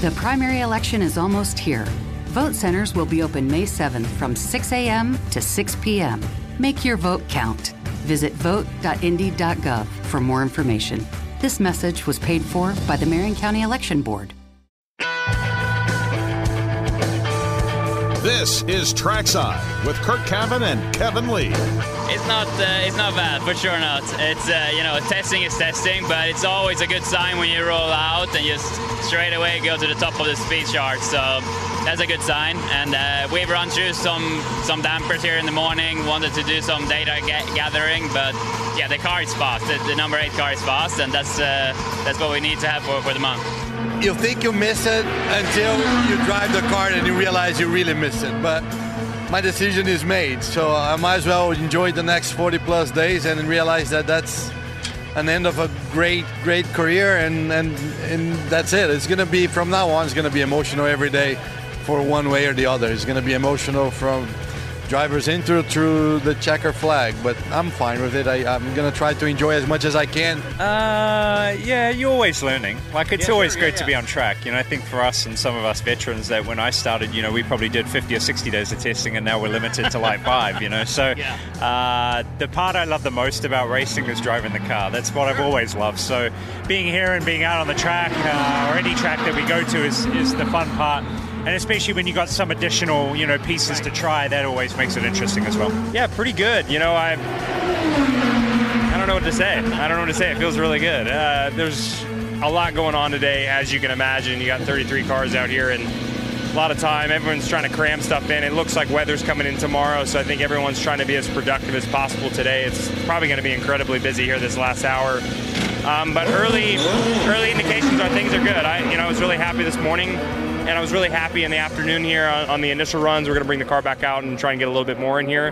The primary election is almost here. Vote centers will be open May 7th from 6 a.m. to 6 p.m. Make your vote count. Visit vote.indy.gov for more information. This message was paid for by the Marion County Election Board. This is Trackside with Kurt Cavan and Kevin Lee. It's not bad, for sure not. It's testing is testing, but it's always a good sign when you roll out and just straight away go to the top of the speed chart. So that's a good sign. And we've run through some dampers here in the morning. Wanted to do some data gathering, but yeah, the car is fast. The number 8 car is fast, and that's what we need to have for the month. You think you miss it until you drive the car and you realize you really miss it. But my decision is made, so I might as well enjoy the next 40 plus days and realize that that's an end of a great career, and that's it. It's going to be, from now on, it's going to be emotional every day for one way or the other. It's going to be emotional from drivers in through the checker flag, but I'm fine with it. I'm going to try to enjoy as much as I can. Yeah, you're always learning. It's always great to be on track. I think for us and some of us veterans that when I started, we probably did 50 or 60 days of testing, and now we're limited to 5, So the part I love the most about racing is driving the car. That's what I've always loved. So being here and being out on the track or any track that we go to is the fun part. And especially when you got some additional, pieces to try, that always makes it interesting as well. Yeah, pretty good. I don't know what to say. It feels really good. There's a lot going on today, as you can imagine. You got 33 cars out here and a lot of time. Everyone's trying to cram stuff in. It looks like weather's coming in tomorrow, so I think everyone's trying to be as productive as possible today. It's probably going to be incredibly busy here this last hour. But early indications are things are good. I was really happy this morning. And I was really happy in the afternoon here on the initial runs. We're going to bring the car back out and try and get a little bit more in here.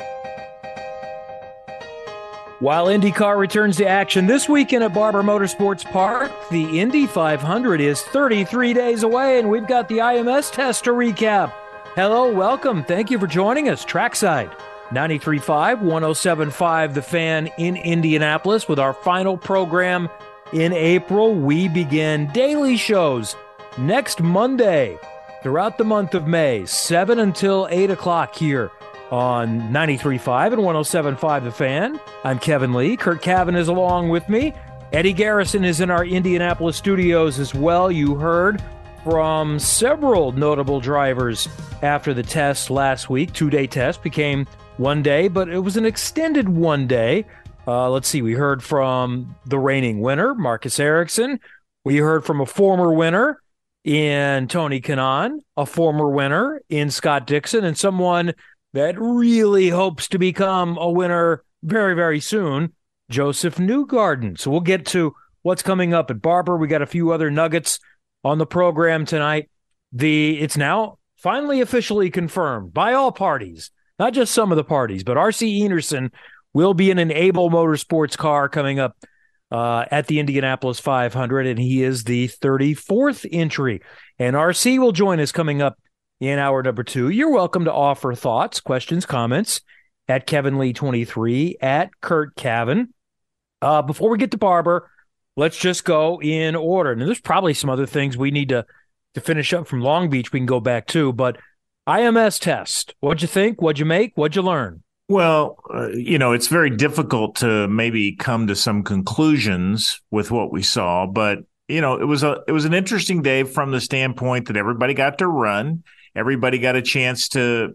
While IndyCar returns to action this weekend at Barber Motorsports Park, the Indy 500 is 33 days away, and we've got the IMS test to recap. Hello, welcome. Thank you for joining us. Trackside 93.5, 107.5 The Fan in Indianapolis. With our final program in April, we begin daily shows next Monday throughout the month of May, 7 until 8 o'clock here on 93.5 and 107.5 The Fan. I'm Kevin Lee. Kurt Cavan is along with me. Eddie Garrison is in our Indianapolis studios as well. You heard from several notable drivers after the test last week. 2-day test became 1 day, but it was an extended 1 day. Let's see. We heard from the reigning winner, Marcus Ericsson. We heard from a former winner in Tony Kanaan, a former winner in Scott Dixon, and someone that really hopes to become a winner very, very soon, Josef Newgarden. So we'll get to what's coming up at Barber. We got a few other nuggets on the program tonight. It's now finally officially confirmed by all parties, not just some of the parties, but R.C. Enerson will be in an Able Motorsports car coming up at the Indianapolis 500, and he is the 34th entry. And RC will join us coming up in hour number 2. You're welcome to offer thoughts, questions, comments at Kevin Lee 23, at Kurt Cavan. Before we get to Barber, let's just go in order. And there's probably some other things we need to finish up from Long Beach we can go back to, but IMS test. What'd you think? What'd you make? What'd you learn? Well, it's very difficult to maybe come to some conclusions with what we saw, but it was an interesting day from the standpoint that everybody got to run, everybody got a chance to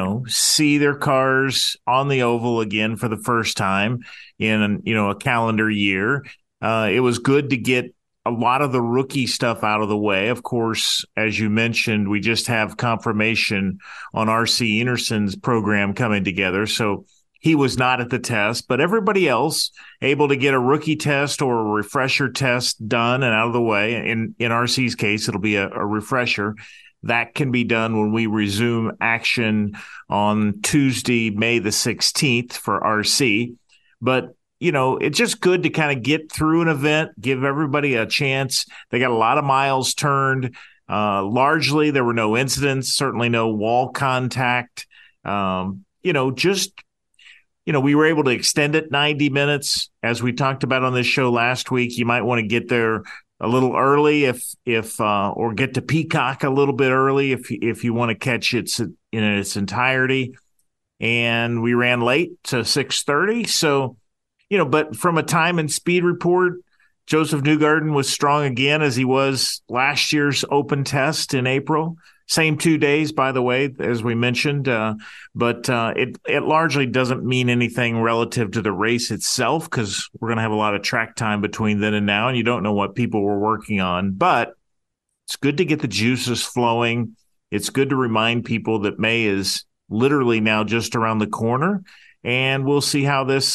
see their cars on the oval again for the first time in a calendar year. It was good to get a lot of the rookie stuff out of the way. Of course, as you mentioned, we just have confirmation on R.C. Enerson's program coming together. So he was not at the test, but everybody else able to get a rookie test or a refresher test done and out of the way. In R.C.'s case, it'll be a refresher. That can be done when we resume action on Tuesday, May the 16th for R.C. But it's just good to kind of get through an event, give everybody a chance. They got a lot of miles turned. Largely, there were no incidents, certainly no wall contact. We were able to extend it 90 minutes. As we talked about on this show last week, you might want to get there a little early if or get to Peacock a little bit early if you want to catch it in its entirety. And we ran late to 6:30. So, but from a time and speed report, Joseph Newgarden was strong again as he was last year's open test in April. Same 2 days, by the way, as we mentioned. But it largely doesn't mean anything relative to the race itself because we're going to have a lot of track time between then and now, and you don't know what people were working on. But it's good to get the juices flowing. It's good to remind people that May is literally now just around the corner, and we'll see how this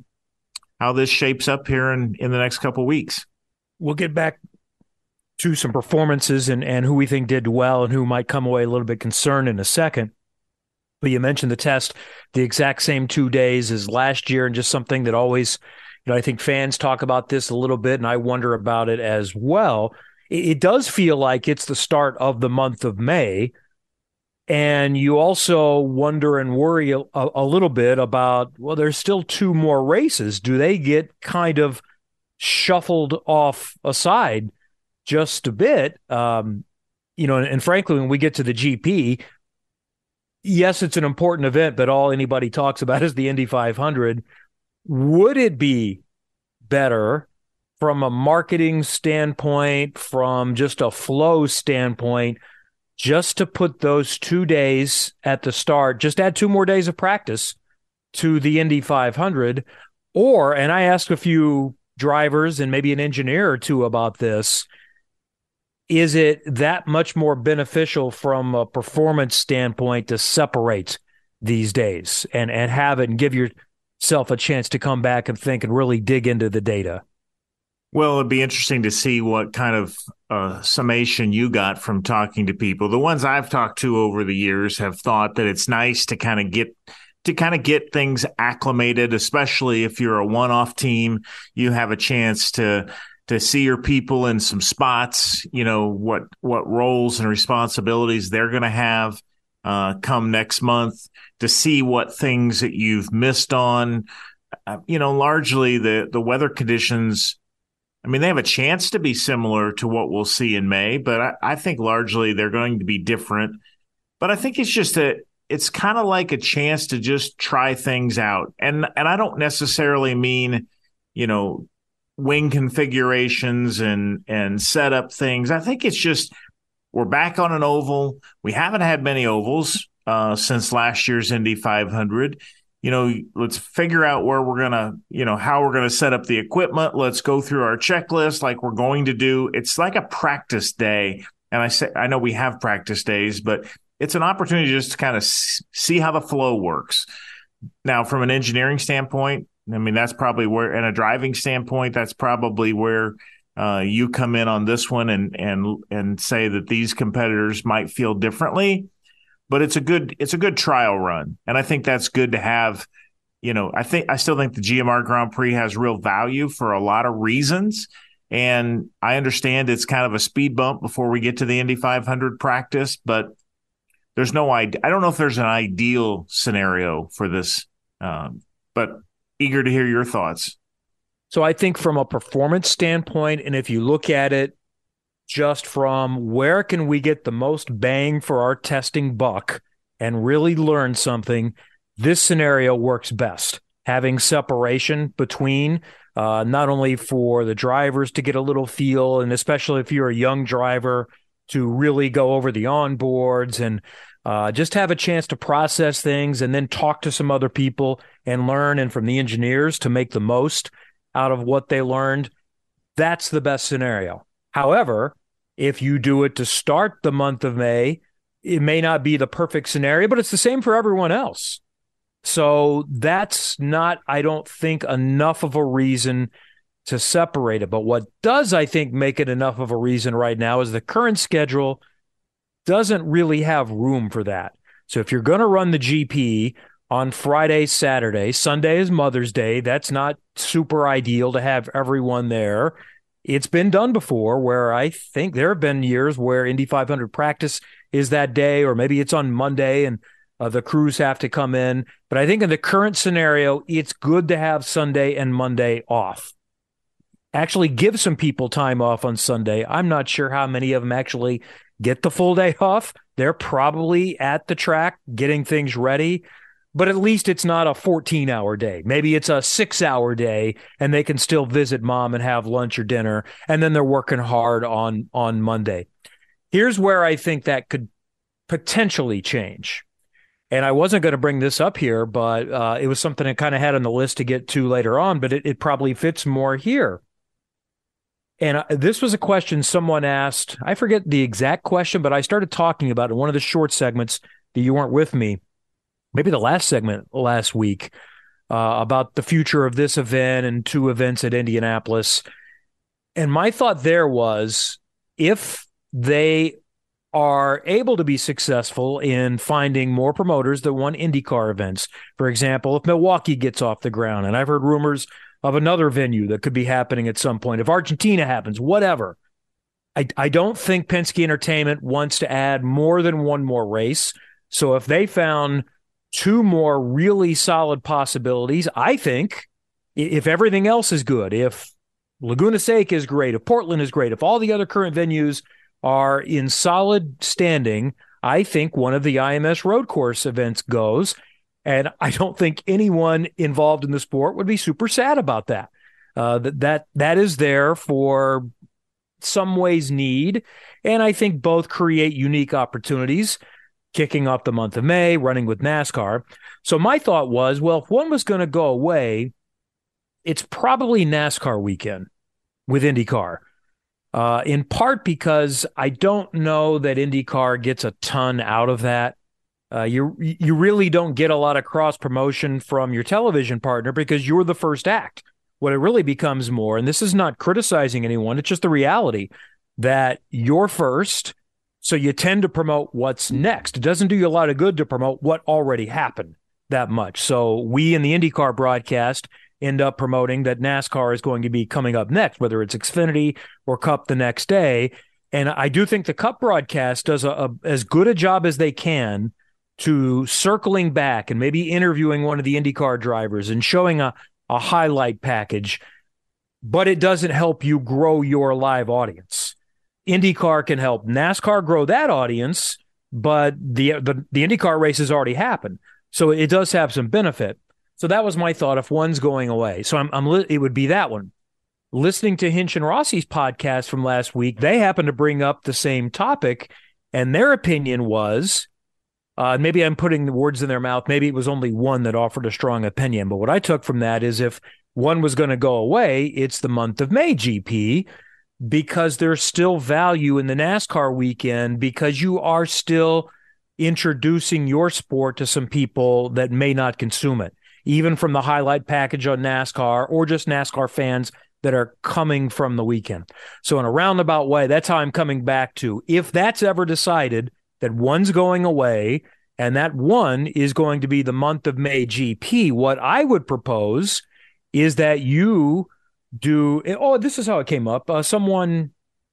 shapes up here in the next couple of weeks. We'll get back to some performances and who we think did well and who might come away a little bit concerned in a second. But you mentioned the test, the exact same 2 days as last year, and just something that always, I think fans talk about this a little bit, and I wonder about it as well. It does feel like it's the start of the month of May, and you also wonder and worry a little bit about, well, there's still 2 more races. Do they get kind of shuffled off aside just a bit? And frankly, when we get to the GP, yes, it's an important event, but all anybody talks about is the Indy 500. Would it be better from a marketing standpoint, from just a flow standpoint, just to put those 2 days at the start, just add 2 more days of practice to the Indy 500? Or, and I asked a few drivers and maybe an engineer or two about this, is it that much more beneficial from a performance standpoint to separate these days and have it and give yourself a chance to come back and think and really dig into the data? Well, it'd be interesting to see what kind of summation you got from talking to people. The ones I've talked to over the years have thought that it's nice to kind of get things acclimated, especially if you're a one-off team. You have a chance to see your people in some spots, what roles and responsibilities they're going to have come next month, to see what things that you've missed on. Largely the weather conditions, they have a chance to be similar to what we'll see in May, but I think largely they're going to be different. But I think it's just it's kind of like a chance to just try things out. And I don't necessarily mean, wing configurations and set up things. I think it's just we're back on an oval. We haven't had many ovals since last year's Indy 500. Let's figure out where we're going to, how we're going to set up the equipment. Let's go through our checklist like we're going to do. It's like a practice day. And I know we have practice days, but it's an opportunity just to kind of see how the flow works. Now, from an engineering standpoint, that's probably where, and a driving standpoint, that's probably where you come in on this one and say that these competitors might feel differently. But it's a good trial run, and I think that's good to have. I still think the GMR Grand Prix has real value for a lot of reasons, and I understand it's kind of a speed bump before we get to the Indy 500 practice. But there's no idea. I don't know if there's an ideal scenario for this, but eager to hear your thoughts. So I think from a performance standpoint, and if you look at it just from where can we get the most bang for our testing buck and really learn something, this scenario works best. Having separation between not only for the drivers to get a little feel, and especially if you're a young driver, to really go over the onboards and just have a chance to process things and then talk to some other people and learn, and from the engineers to make the most out of what they learned. That's the best scenario. However, if you do it to start the month of May, it may not be the perfect scenario, but it's the same for everyone else. So that's not, I don't think, enough of a reason to separate it. But what does, I think, make it enough of a reason right now is the current schedule doesn't really have room for that. So if you're going to run the GP on Friday, Saturday, Sunday is Mother's Day, that's not super ideal to have everyone there. It's been done before where I think there have been years where Indy 500 practice is that day, or maybe it's on Monday and the crews have to come in. But I think in the current scenario, it's good to have Sunday and Monday off. actually give some people time off on Sunday. I'm not sure how many of them actually get the full day off. They're probably at the track getting things ready, but at least it's not a 14-hour day. Maybe it's a 6-hour day and they can still visit mom and have lunch or dinner, and then they're working hard on Monday. Here's where I think that could potentially change. And I wasn't going to bring this up here, but it was something I kind of had on the list to get to later on, but it probably fits more here. And this was a question someone asked. I forget the exact question, but I started talking about it in one of the short segments that you weren't with me, maybe the last segment last week, about the future of this event and 2 events at Indianapolis. And my thought there was, if they are able to be successful in finding more promoters that want IndyCar events, for example, if Milwaukee gets off the ground, and I've heard rumors of another venue that could be happening at some point, if Argentina happens, whatever. I don't think Penske Entertainment wants to add more than one more race. So if they found 2 more really solid possibilities, I think if everything else is good, if Laguna Seca is great, if Portland is great, if all the other current venues are in solid standing, I think one of the IMS road course events goes. And I don't think anyone involved in the sport would be super sad about that. That is there for some ways need. And I think both create unique opportunities, kicking off the month of May, running with NASCAR. So my thought was, well, if one was going to go away, it's probably NASCAR weekend with IndyCar. In part because I don't know that IndyCar gets a ton out of that. You really don't get a lot of cross promotion from your television partner because you're the first act. What it really becomes more, and this is not criticizing anyone, it's just the reality that you're first, so you tend to promote what's next. It doesn't do you a lot of good to promote what already happened that much. So we in the IndyCar broadcast end up promoting that NASCAR is going to be coming up next, whether it's Xfinity or Cup the next day. And I do think the Cup broadcast does as good a job as they can to circling back and maybe interviewing one of the IndyCar drivers and showing a highlight package, but it doesn't help you grow your live audience. IndyCar can help NASCAR grow that audience, but the IndyCar races already happened. So it does have some benefit. So that was my thought if one's going away. So it would be that one. Listening to Hinch and Rossi's podcast from last week, they happened to bring up the same topic, and their opinion was, maybe I'm putting the words in their mouth, maybe it was only one that offered a strong opinion, but what I took from that is if one was going to go away, it's the month of May GP, because there's still value in the NASCAR weekend because you are still introducing your sport to some people that may not consume it, even from the highlight package on NASCAR or just NASCAR fans that are coming from the weekend. So in a roundabout way, that's how I'm coming back to, if that's ever decided that one's going away and that one is going to be the month of May GP, what I would propose is that you do, this is how it came up. Someone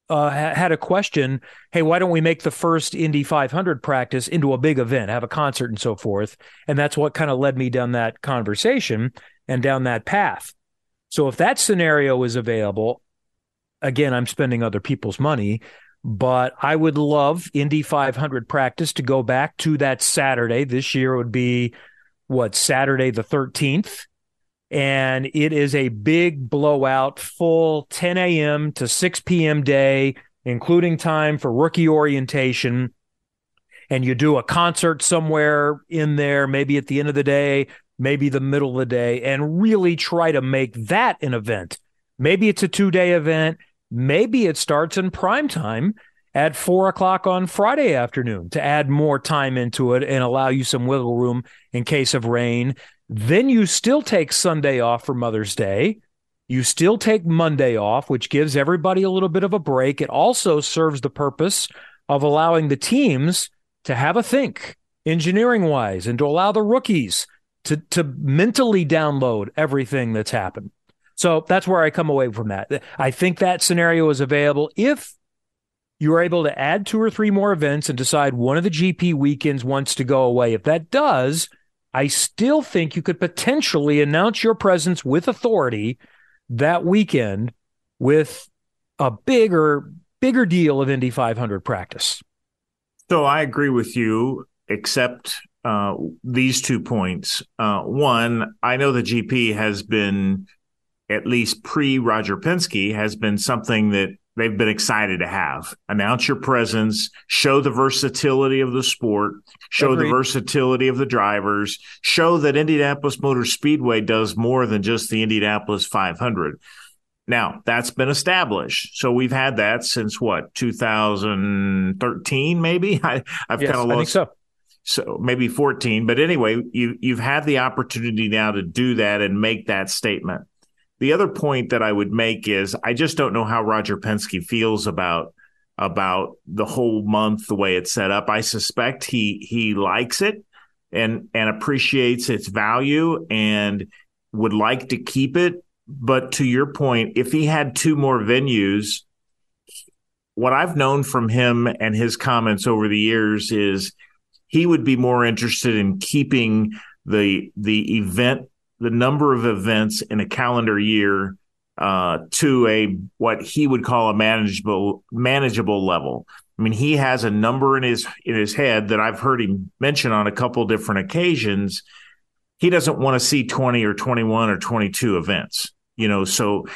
had a question, hey, why don't we make the first Indy 500 practice into a big event, have a concert and so forth? And that's what kind of led me down that conversation and down that path. So if that scenario is available, again, I'm spending other people's money, but I would love Indy 500 practice to go back to that Saturday. This year it would be, Saturday the 13th. And it is a big blowout, full 10 a.m. to 6 p.m. day, including time for rookie orientation. And you do a concert somewhere in there, maybe at the end of the day, maybe the middle of the day, and really try to make that an event. Maybe it's a 2-day event. Maybe it starts in prime time at 4 o'clock on Friday afternoon to add more time into it and allow you some wiggle room in case of rain. Then you still take Sunday off for Mother's Day. You still take Monday off, which gives everybody a little bit of a break. It also serves the purpose of allowing the teams to have a think engineering-wise and to allow the rookies to mentally download everything that's happened. So that's where I come away from that. I think that scenario is available if you're able to add 2 or 3 more events and decide one of the GP weekends wants to go away. If that does, I still think you could potentially announce your presence with authority that weekend with a bigger deal of Indy 500 practice. So I agree with you, except these 2 points. One, I know the GP has been, at least pre-Roger Penske, has been something that they've been excited to have. Announce your presence, show the versatility of the sport, show the versatility of the drivers, show that Indianapolis Motor Speedway does more than just the Indianapolis 500. Now, that's been established. So we've had that since 2013, maybe? I've kind of lost. I think so. So maybe 14. But anyway, you've had the opportunity now to do that and make that statement. The other point that I would make is I just don't know how Roger Penske feels about the whole month, the way it's set up. I suspect he likes it and appreciates its value and would like to keep it. But to your point, if he had 2 more venues, what I've known from him and his comments over the years is he would be more interested in keeping the event, the number of events in a calendar year to what he would call a manageable level. I mean, he has a number in his head that I've heard him mention on a couple different occasions. He doesn't want to see 20 or 21 or 22 events. So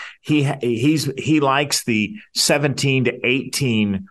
he likes the 17 to 18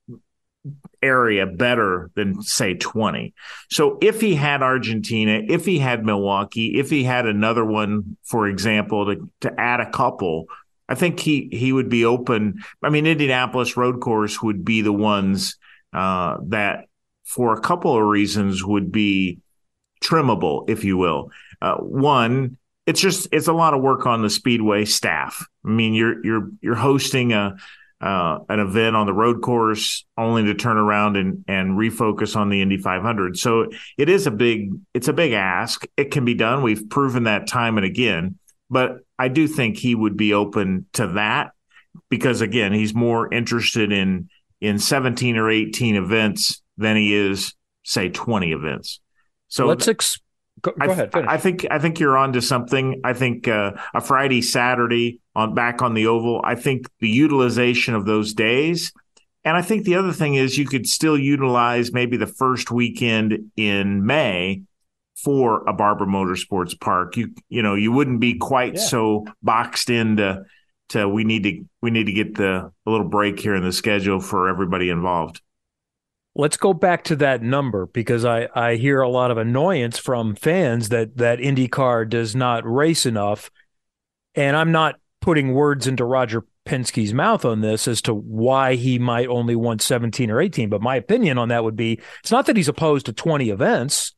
area better than, say, 20. So if he had Argentina, if he had Milwaukee, if he had another one, for example, to add a couple, I think he would be open. I mean, Indianapolis Road Course would be the ones that, for a couple of reasons, would be trimmable, if you will. One, it's a lot of work on the Speedway staff. I mean, you're hosting an event on the road course only to turn around and refocus on the Indy 500. So it's a big ask. It can be done. We've proven that time and again, but I do think he would be open to that because, again, he's more interested in 17 or 18 events than he is, say, 20 events. So Go ahead. Finish. I think you're onto something. I think a Friday, Saturday back on the oval. I think the utilization of those days, and I think the other thing is you could still utilize maybe the first weekend in May for a Barber Motorsports Park. You wouldn't be quite so boxed into we need to get a little break here in the schedule for everybody involved. Let's go back to that number because I hear a lot of annoyance from fans that IndyCar does not race enough. And I'm not putting words into Roger Penske's mouth on this as to why he might only want 17 or 18. But my opinion on that would be it's not that he's opposed to 20 events.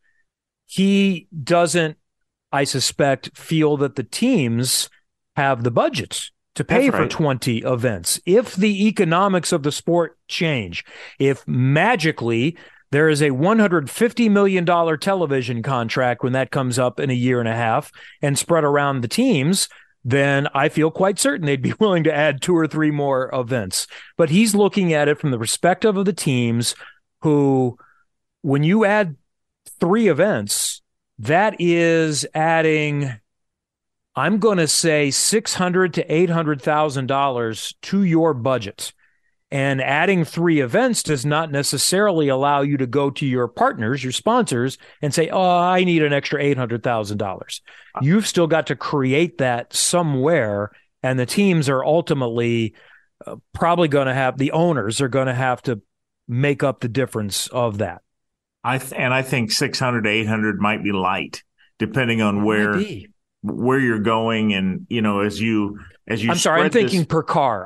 He doesn't, I suspect, feel that the teams have the budgets to pay for 20 events. If the economics of the sport change, if magically there is a $150 million television contract when that comes up in a year and a half and spread around the teams, then I feel quite certain they'd be willing to add 2 or 3 more events. But he's looking at it from the perspective of the teams who, when you add 3 events, that is adding, I'm going to say $600,000 to $800,000 to your budget. And adding 3 events does not necessarily allow you to go to your partners, your sponsors, and say, oh, I need an extra $800,000. You've still got to create that somewhere, and the teams are ultimately probably going to have, the owners are going to have to make up the difference of that. I think 600 to 800 might be light, depending on where you're going, and as you. I'm sorry, I'm thinking per car.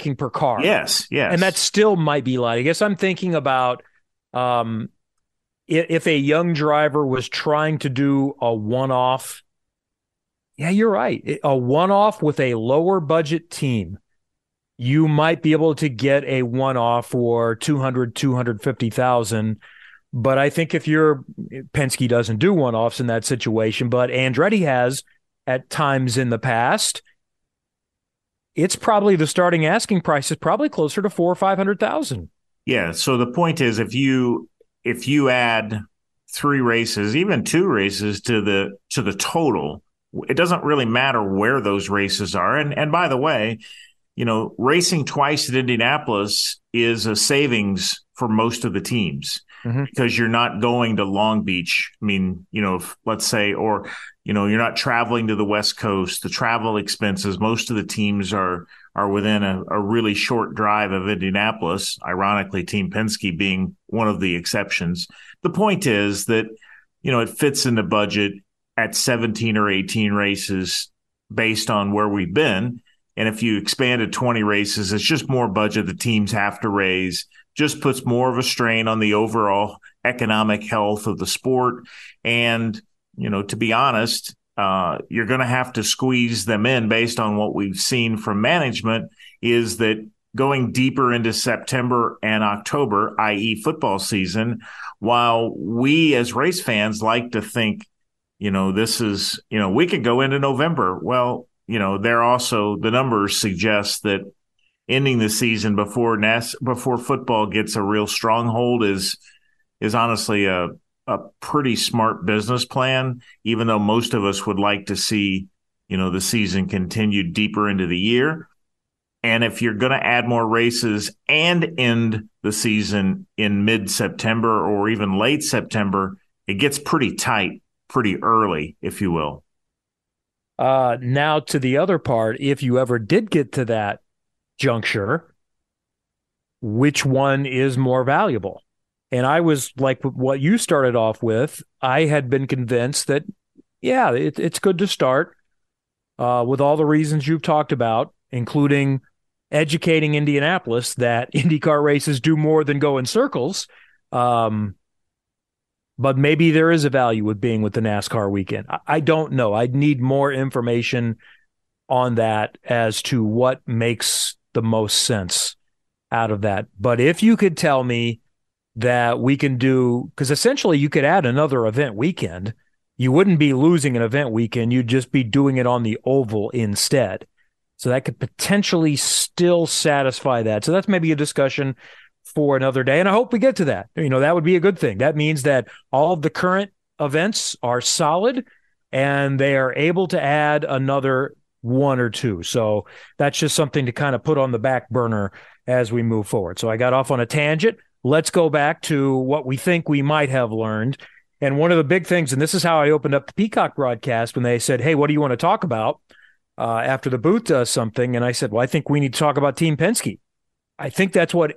Yes. And that still might be light. I guess I'm thinking about if a young driver was trying to do a one-off. Yeah, you're right. A one-off with a lower budget team, you might be able to get a one-off for $250,000. But I think Penske doesn't do one-offs in that situation, but Andretti has at times in the past. It's probably the starting asking price is probably closer to $400,000 or $500,000. Yeah. So the point is, if you add 3 races, even 2 races to the total, it doesn't really matter where those races are. And by the way, racing twice at Indianapolis is a savings for most of the teams because you're not going to Long Beach. I mean, let's say, or, you're not traveling to the West Coast. The travel expenses, most of the teams are within a really short drive of Indianapolis, ironically, Team Penske being one of the exceptions. The point is that, it fits in the budget at 17 or 18 races based on where we've been. And if you expand to 20 races, it's just more budget the teams have to raise, just puts more of a strain on the overall economic health of the sport. And, to be honest, you're going to have to squeeze them in based on what we've seen from management is that going deeper into September and October, i.e. football season, while we as race fans like to think, this is, we could go into November. Well, they're also, the numbers suggest that ending the season before football gets a real stronghold is honestly a pretty smart business plan, even though most of us would like to see, the season continue deeper into the year. And if you're going to add more races and end the season in mid-September or even late September, it gets pretty tight pretty early, if you will. Now to the other part, if you ever did get to that juncture, which one is more valuable? And I was like what you started off with. I had been convinced that, it's good to start with all the reasons you've talked about, including educating Indianapolis that IndyCar races do more than go in circles. But maybe there is a value with being with the NASCAR weekend. I don't know. I'd need more information on that as to what makes the most sense out of that. But if you could tell me that we can do, because essentially you could add another event weekend. You wouldn't be losing an event weekend. You'd just be doing it on the oval instead. So that could potentially still satisfy that. So that's maybe a discussion for another day. And I hope we get to that. That would be a good thing. That means that all of the current events are solid and they are able to add another one or two. So that's just something to kind of put on the back burner as we move forward. So I got off on a tangent. Let's go back to what we think we might have learned. And one of the big things, and this is how I opened up the Peacock broadcast when they said, hey, what do you want to talk about after the booth does something? And I said, well, I think we need to talk about Team Penske. I think that's what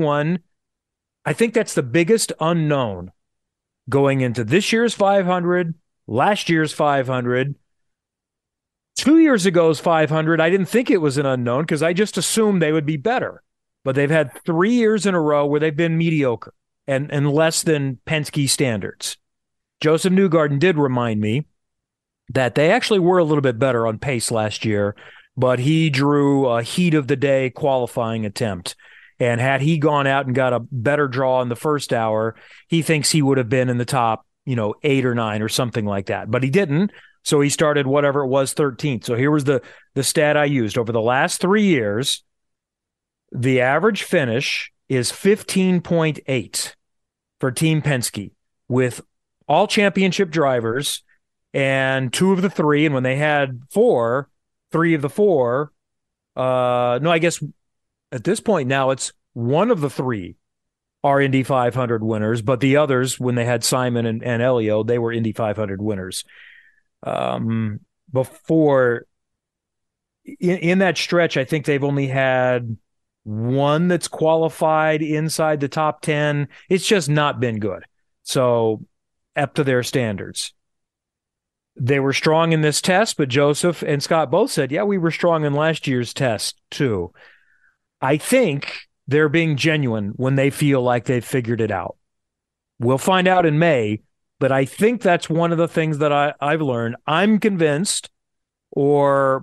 I think that's the biggest unknown going into this year's 500, last year's 500, 2 years ago's 500. I didn't think it was an unknown because I just assumed they would be better. But they've had 3 years in a row where they've been mediocre and less than Penske standards. Joseph Newgarden did remind me that they actually were a little bit better on pace last year, but he drew a heat of the day qualifying attempt. And had he gone out and got a better draw in the first hour, he thinks he would have been in the top, 8 or 9 or something like that. But he didn't. So he started whatever it was, 13th. So here was the stat I used. Over the last 3 years, the average finish is 15.8 for Team Penske with all championship drivers and 2 of the 3. And when they had 3 of the 4, I guess at this point now it's 1 of the 3 are Indy 500 winners, but the others, when they had Simon and Elio, they were Indy 500 winners. Before, in that stretch, I think they've only had 1 that's qualified inside the top 10. It's just not been good. So up to their standards. They were strong in this test, but Joseph and Scott both said, yeah, we were strong in last year's test too. I think they're being genuine when they feel like they've figured it out. We'll find out in May, but I think that's one of the things that I've learned. I'm convinced, or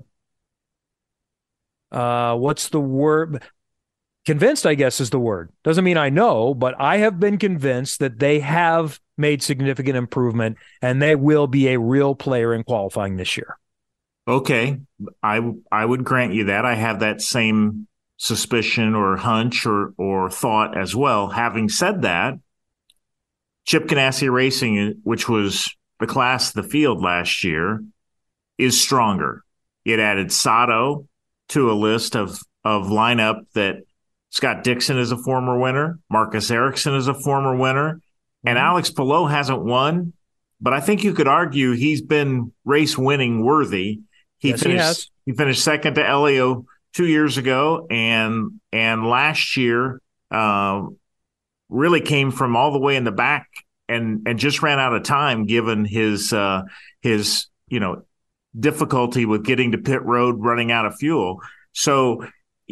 what's the word? Convinced, I guess, is the word. Doesn't mean I know, but I have been convinced that they have made significant improvement and they will be a real player in qualifying this year. Okay. I would grant you that. I have that same suspicion or hunch or thought as well. Having said that, Chip Ganassi Racing, which was the class of the field last year, is stronger. It added Sato to a list of lineup that Scott Dixon is a former winner, Marcus Ericsson is a former winner, and Alex Palou hasn't won, but I think you could argue he's been race winning worthy. He finished second to Elio 2 years ago, and last year really came from all the way in the back and just ran out of time given his difficulty with getting to pit road, running out of fuel. So,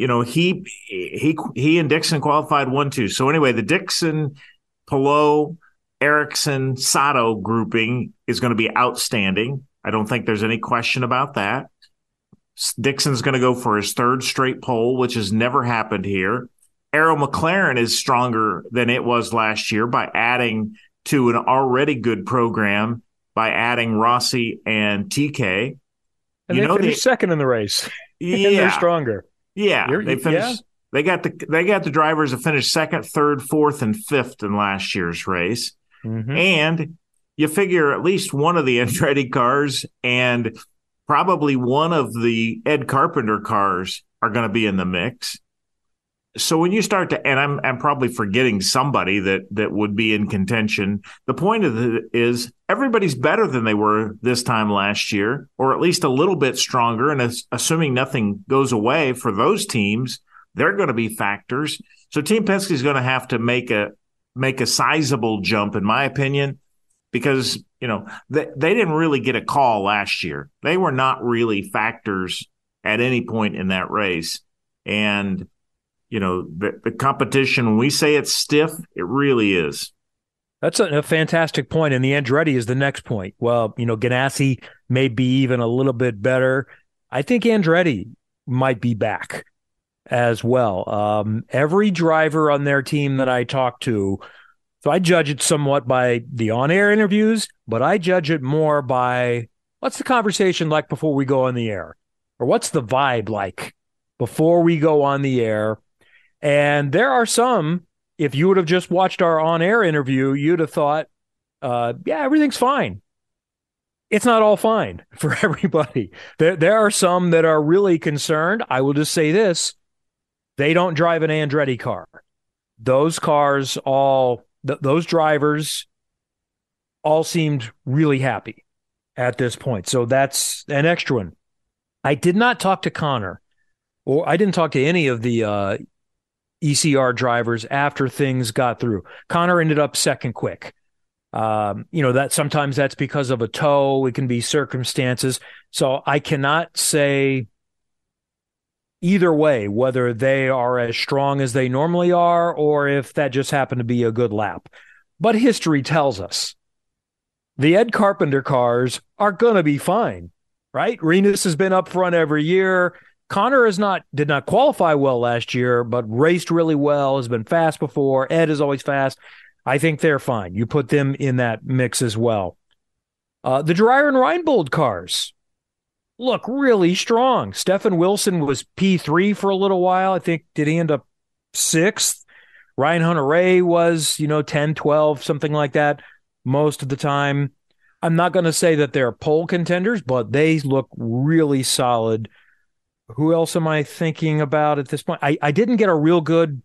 he and Dixon qualified 1-2. So anyway, the Dixon, Palou, Ericsson, Sato grouping is going to be outstanding. I don't think there's any question about that. Dixon's going to go for his third straight pole, which has never happened here. Arrow McLaren is stronger than it was last year by adding to an already good program by adding Rossi and TK. And they finished second in the race. Yeah. And they're stronger. Yeah. They finished. Yeah. They got the drivers that finished second, third, fourth, and fifth in last year's race. Mm-hmm. And you figure at least one of the Andretti cars and probably one of the Ed Carpenter cars are going to be in the mix. So when you start to, and I'm probably forgetting somebody that would be in contention. The point of it is everybody's better than they were this time last year, or at least a little bit stronger. And assuming nothing goes away for those teams, they're going to be factors. So Team Penske is going to have to make a sizable jump, in my opinion, because they didn't really get a call last year. They were not really factors at any point in that race, and the competition, when we say it's stiff, it really is. That's a fantastic point, and the Andretti is the next point. Well, Ganassi may be even a little bit better. I think Andretti might be back as well. Every driver on their team that I talk to, so I judge it somewhat by the on-air interviews, but I judge it more by what's the conversation like before we go on the air, or what's the vibe like before we go on the air. And there are some, if you would have just watched our on-air interview, you'd have thought, everything's fine. It's not all fine for everybody. There are some that are really concerned. I will just say this. They don't drive an Andretti car. Those cars those drivers all seemed really happy at this point. So that's an extra one. I did not talk to Connor, or I didn't talk to any of the ECR drivers after things got through. Connor ended up second quick. That sometimes that's because of a tow. It can be circumstances. So I cannot say either way whether they are as strong as they normally are or if that just happened to be a good lap. But history tells us the Ed Carpenter cars are going to be fine, right? Renus has been up front every year. Connor did not qualify well last year, but raced really well, has been fast before. Ed is always fast. I think they're fine. You put them in that mix as well. The Dreyer and Reinbold cars look really strong. Stefan Wilson was P3 for a little while. I think, did he end up 6th? Ryan Hunter-Reay was, 10, 12, something like that most of the time. I'm not going to say that they're pole contenders, but they look really solid. Who else am I thinking about at this point? I didn't get a real good...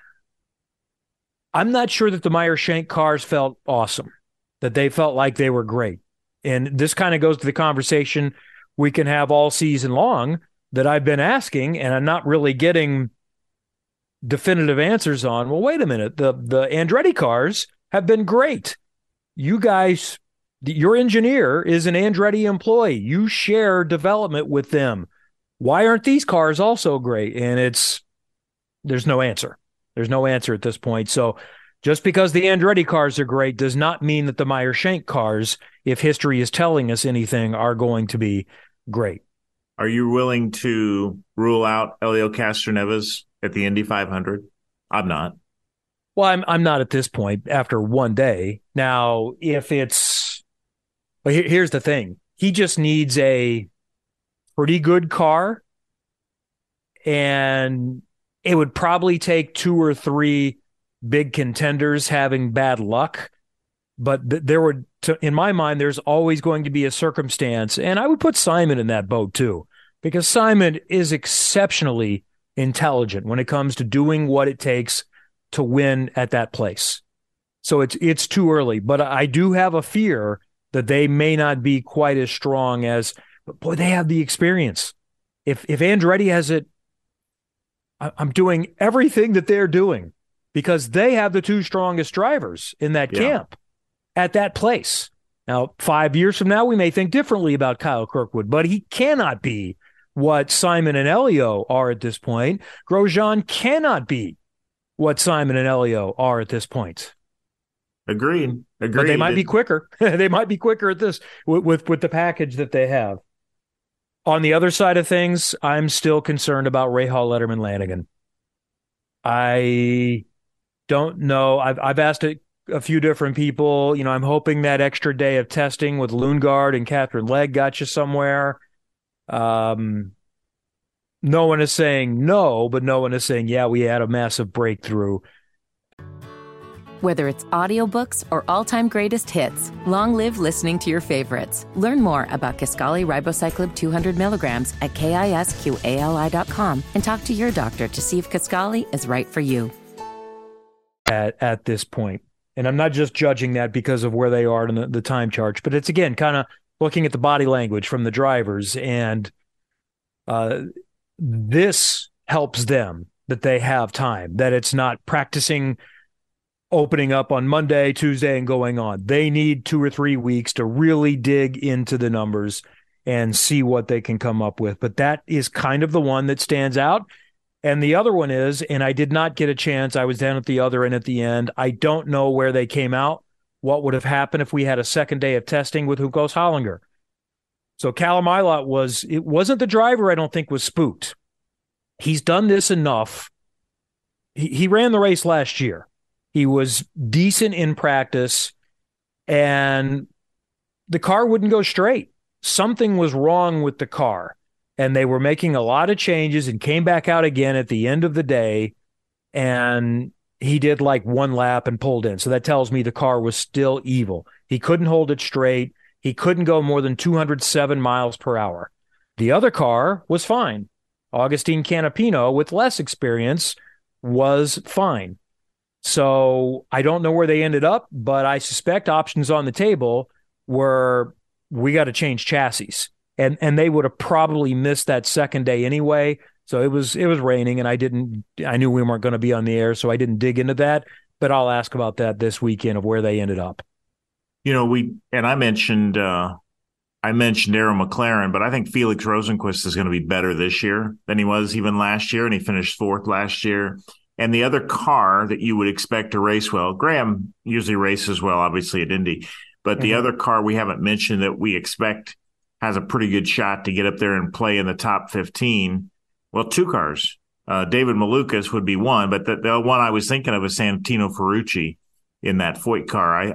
I'm not sure that the Meyer-Shank cars felt awesome, that they felt like they were great. And this kind of goes to the conversation we can have all season long that I've been asking, and I'm not really getting definitive answers on. Well, wait a minute. The Andretti cars have been great. You guys, your engineer is an Andretti employee. You share development with them. Why aren't these cars also great? And there's no answer. There's no answer at this point. So just because the Andretti cars are great does not mean that the Meyer-Shank cars, if history is telling us anything, are going to be great. Are you willing to rule out Helio Castroneves at the Indy 500? I'm not. Well, I'm not at this point after one day. Now, if it's... Well, here's the thing. He just needs a pretty good car, and it would probably take 2 or 3 big contenders having bad luck. But in my mind, there's always going to be a circumstance, and I would put Simon in that boat too, because Simon is exceptionally intelligent when it comes to doing what it takes to win at that place. So it's too early, but I do have a fear that they may not be quite as strong as, but boy, they have the experience. If Andretti has it, I'm doing everything that they're doing because they have the two strongest drivers in that camp at that place. Now, 5 years from now, we may think differently about Kyle Kirkwood, but he cannot be what Simon and Elio are at this point. Grosjean cannot be what Simon and Elio are at this point. Agreed. But they might be quicker. They might be quicker at this with the package that they have. On the other side of things, I'm still concerned about Rahal, Letterman, Lanigan. I don't know. I've asked a few different people. You know, I'm hoping that extra day of testing with Lundgaard and Catherine Legg got you somewhere. No one is saying no, but no one is saying, yeah, we had a massive breakthrough. Whether it's audiobooks or all-time greatest hits, long live listening to your favorites. Learn more about Kisqali Ribociclib 200 milligrams at KISQALI.com and talk to your doctor to see if Kisqali is right for you. At this point. And I'm not just judging that because of where they are in the time charts, but it's, again, kind of looking at the body language from the drivers. And this helps them that they have time, that it's not practicing opening up on Monday, Tuesday, and going on. They need 2 or 3 weeks to really dig into the numbers and see what they can come up with. But that is kind of the one that stands out. And the other one is, and I did not get a chance, I was down at the other end at the end. I don't know where they came out, what would have happened if we had a second day of testing with Hugo Hollinger. So Callum Ilott it wasn't the driver I don't think was spooked. He's done this enough. He ran the race last year. He was decent in practice, and the car wouldn't go straight. Something was wrong with the car, and they were making a lot of changes and came back out again at the end of the day, and he did like one lap and pulled in. So that tells me the car was still evil. He couldn't hold it straight. He couldn't go more than 207 miles per hour. The other car was fine. Agustin Canapino, with less experience, was fine. So I don't know where they ended up, but I suspect options on the table were, we got to change chassis. And they would have probably missed that second day anyway. So it was raining, and I knew we weren't going to be on the air, so I didn't dig into that. But I'll ask about that this weekend of where they ended up. You know, I mentioned Arrow McLaren, but I think Felix Rosenqvist is going to be better this year than he was even last year, and he finished 4th last year. And the other car that you would expect to race well, Graham usually races well, obviously, at Indy, but the other car we haven't mentioned that we expect has a pretty good shot to get up there and play in the top 15. Well, 2 cars. David Malukas would be one, but the one I was thinking of is Santino Ferrucci in that Foyt car.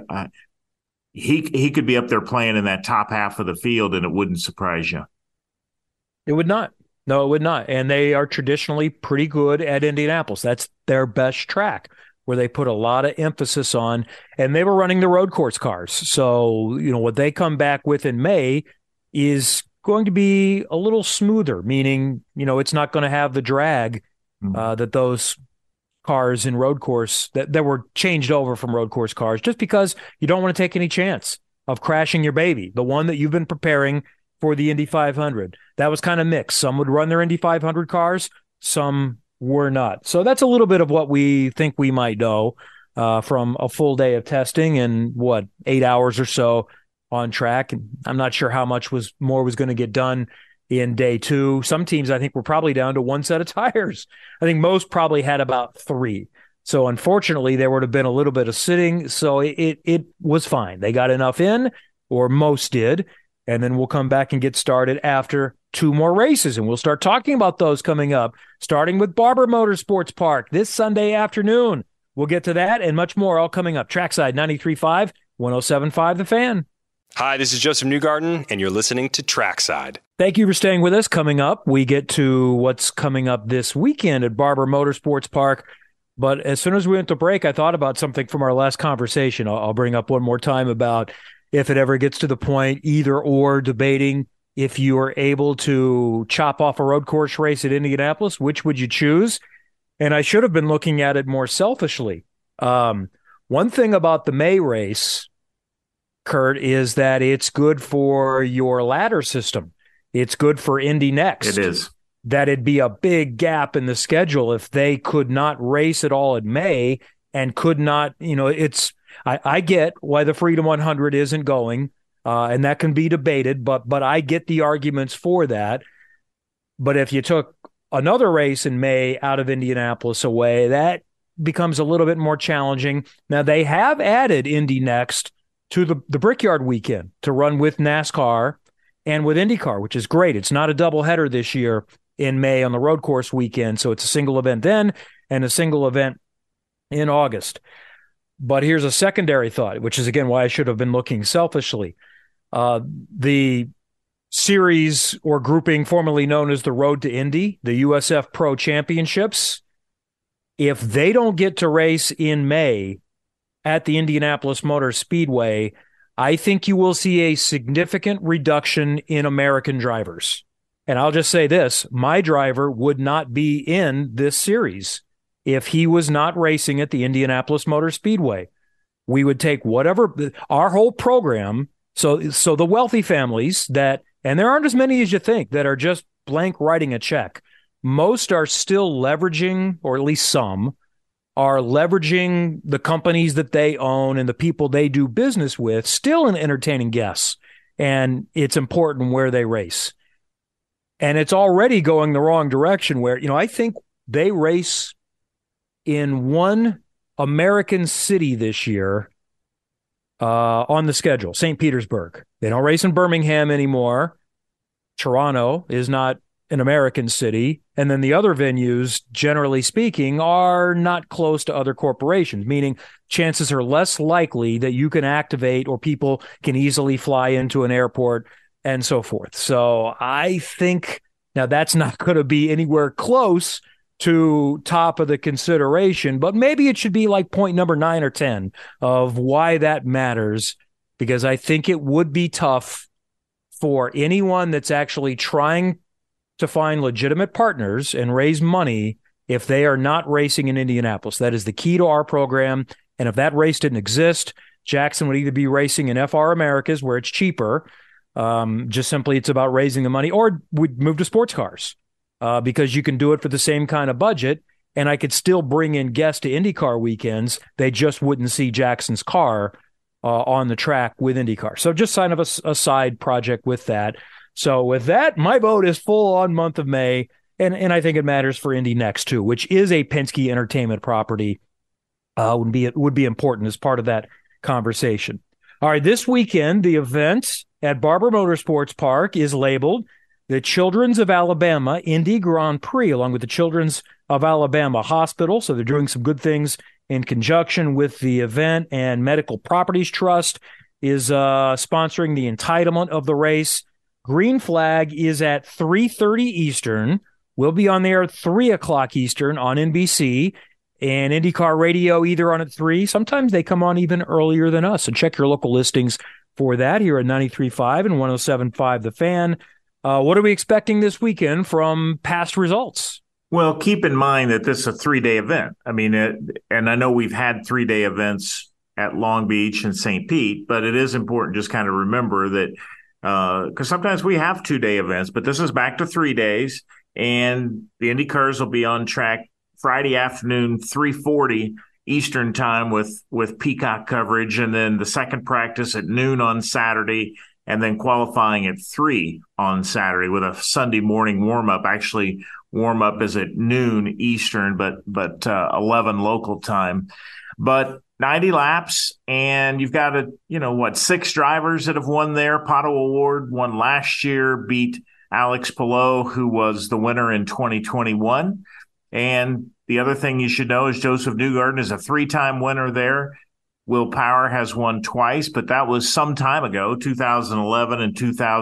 He could be up there playing in that top half of the field, and it wouldn't surprise you. It would not. No, it would not. And they are traditionally pretty good at Indianapolis. That's their best track, where they put a lot of emphasis on, and they were running the road course cars. So, you know, what they come back with in May is going to be a little smoother, meaning, you know, it's not going to have the drag that those cars in road course that were changed over from road course cars, just because you don't want to take any chance of crashing your baby, the one that you've been preparing for the Indy 500. That was kind of mixed. Some would run their Indy 500 cars, some were not. So that's a little bit of what we think we might know from a full day of testing and 8 hours or so on track. And I'm not sure how much more was going to get done in day 2. Some teams, I think, were probably down to 1 set of tires. I think most probably had about 3. So unfortunately, there would have been a little bit of sitting. So it was fine. They got enough in, or most did. And then we'll come back and get started after 2 more races. And we'll start talking about those coming up, starting with Barber Motorsports Park this Sunday afternoon. We'll get to that and much more all coming up. Trackside 93.5, 107.5 The Fan. Hi, this is Joseph Newgarden, and you're listening to Trackside. Thank you for staying with us. Coming up, we get to what's coming up this weekend at Barber Motorsports Park. But as soon as we went to break, I thought about something from our last conversation. I'll bring up one more time about if it ever gets to the point, either or debating if you were able to chop off a road course race at Indianapolis, which would you choose? And I should have been looking at it more selfishly. One thing about the May race, Kurt, is that it's good for your ladder system. It's good for Indy Next. It is. That it'd be a big gap in the schedule if they could not race at all in May and could not, I get why the Freedom 100 isn't going, and that can be debated, but I get the arguments for that. But if you took another race in May out of Indianapolis away, that becomes a little bit more challenging. Now, they have added Indy Next to the Brickyard weekend to run with NASCAR and with IndyCar, which is great. It's not a doubleheader this year in May on the road course weekend, so it's a single event then and a single event in August. But here's a secondary thought, which is, again, why I should have been looking selfishly. The series or grouping formerly known as the Road to Indy, the USF Pro Championships, if they don't get to race in May at the Indianapolis Motor Speedway, I think you will see a significant reduction in American drivers. And I'll just say this, my driver would not be in this series if he was not racing at the Indianapolis Motor Speedway. We would take whatever, our whole program, so the wealthy families that, and there aren't as many as you think, that are just blank writing a check. Most are still leveraging, or at least some, are leveraging the companies that they own and the people they do business with, still in entertaining guests. And it's important where they race. And it's already going the wrong direction where, I think they race in one American city this year on the schedule, St. Petersburg. They don't race in Birmingham anymore. Toronto is not an American city. And then the other venues, generally speaking, are not close to other corporations, meaning chances are less likely that you can activate or people can easily fly into an airport and so forth. So I think now that's not going to be anywhere close to top of the consideration, but maybe it should be like point number 9 or 10 of why that matters, because I think it would be tough for anyone that's actually trying to find legitimate partners and raise money if they are not racing in Indianapolis. That is the key to our program. And if that race didn't exist, Jackson would either be racing in FR Americas where it's cheaper, just simply it's about raising the money, or we'd move to sports cars because you can do it for the same kind of budget. And I could still bring in guests to IndyCar weekends. They just wouldn't see Jackson's car on the track with IndyCar. So just sign up a side project with that. So with that, my vote is full on month of May. And I think it matters for Indy Next too, which is a Penske Entertainment property. Would be important as part of that conversation. All right, this weekend, the event at Barber Motorsports Park is labeled the Children's of Alabama Indy Grand Prix, along with the Children's of Alabama Hospital. So they're doing some good things in conjunction with the event, and Medical Properties Trust is sponsoring the entitlement of the race. Green flag is at 3:30 Eastern. We'll be on there at 3 o'clock Eastern on NBC, and IndyCar Radio either on at 3. Sometimes they come on even earlier than us. So check your local listings for that here at 93.5 and 107.5 The Fan. What are we expecting this weekend from past results? Well, keep in mind that this is a 3-day event. I mean, and I know we've had 3-day events at Long Beach and St. Pete, but it is important just kind of remember that because sometimes we have 2-day events, but this is back to 3 days, and the Indy cars will be on track Friday afternoon, 3:40 Eastern time with Peacock coverage, and then the second practice at noon on Saturday, and then qualifying at 3 on Saturday with a Sunday morning warm-up. Actually, warm-up is at noon Eastern, but 11 local time. But 90 laps, and you've got 6 drivers that have won there. Pato O'Ward won last year, beat Alex Palou, who was the winner in 2021. And the other thing you should know is Joseph Newgarden is a 3-time winner there. Will Power has won twice, but that was some time ago, 2011 and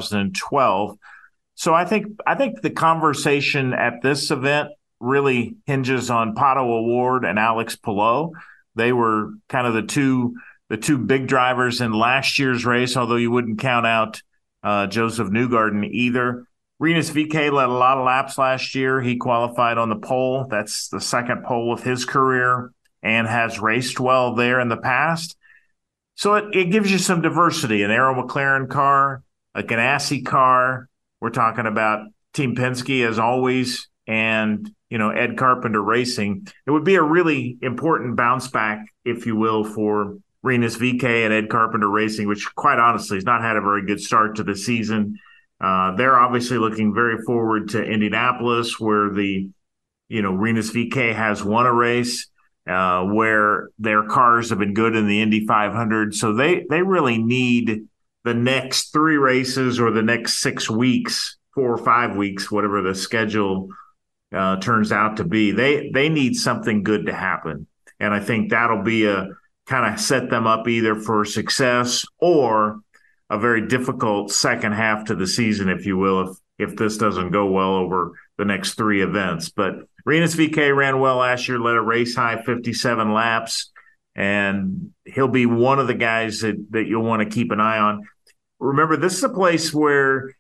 2012. So I think the conversation at this event really hinges on Pato O'Ward and Alex Palou. They were kind of the two big drivers in last year's race, although you wouldn't count out Joseph Newgarden either. Rinus VeeKay led a lot of laps last year. He qualified on the pole. That's the second pole of his career and has raced well there in the past. So it gives you some diversity. An Arrow McLaren car, a Ganassi car. We're talking about Team Penske as always, and Ed Carpenter Racing. It would be a really important bounce back, if you will, for Rinus VeeKay and Ed Carpenter Racing, which quite honestly has not had a very good start to the season. They're obviously looking very forward to Indianapolis, where the Rinus VeeKay has won a race, where their cars have been good in the Indy 500. So they really need the next 3 races or the next 6 weeks, 4 or 5 weeks, whatever the schedule turns out to be. They need something good to happen. And I think that'll be a kind of set them up either for success or a very difficult second half to the season, if you will, if this doesn't go well over the next 3 events. But Rinus VeeKay ran well last year, led a race high 57 laps, and he'll be one of the guys that you'll want to keep an eye on. Remember, this is a place where,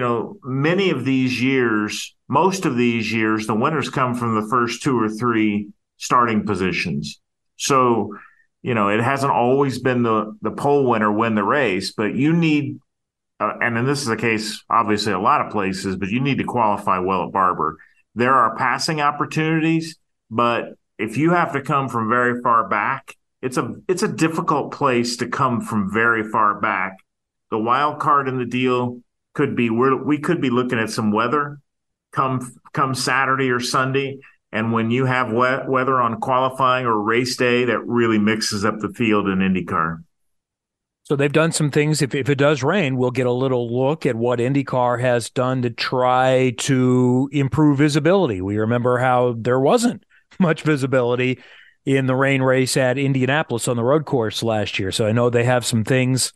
many of these years, most of these years, the winners come from the first 2 or 3 starting positions. So, it hasn't always been the pole winner win the race, but you need, and then this is the case, obviously, a lot of places, but you need to qualify well at Barber. There are passing opportunities, but if you have to come from very far back, it's a difficult place to come from very far back. The wild card in the deal could be we could be looking at some weather come Saturday or Sunday. And when you have weather on qualifying or race day, that really mixes up the field in IndyCar. So they've done some things. If it does rain, we'll get a little look at what IndyCar has done to try to improve visibility. We remember how there wasn't much visibility in the rain race at Indianapolis on the road course last year. So I know they have some things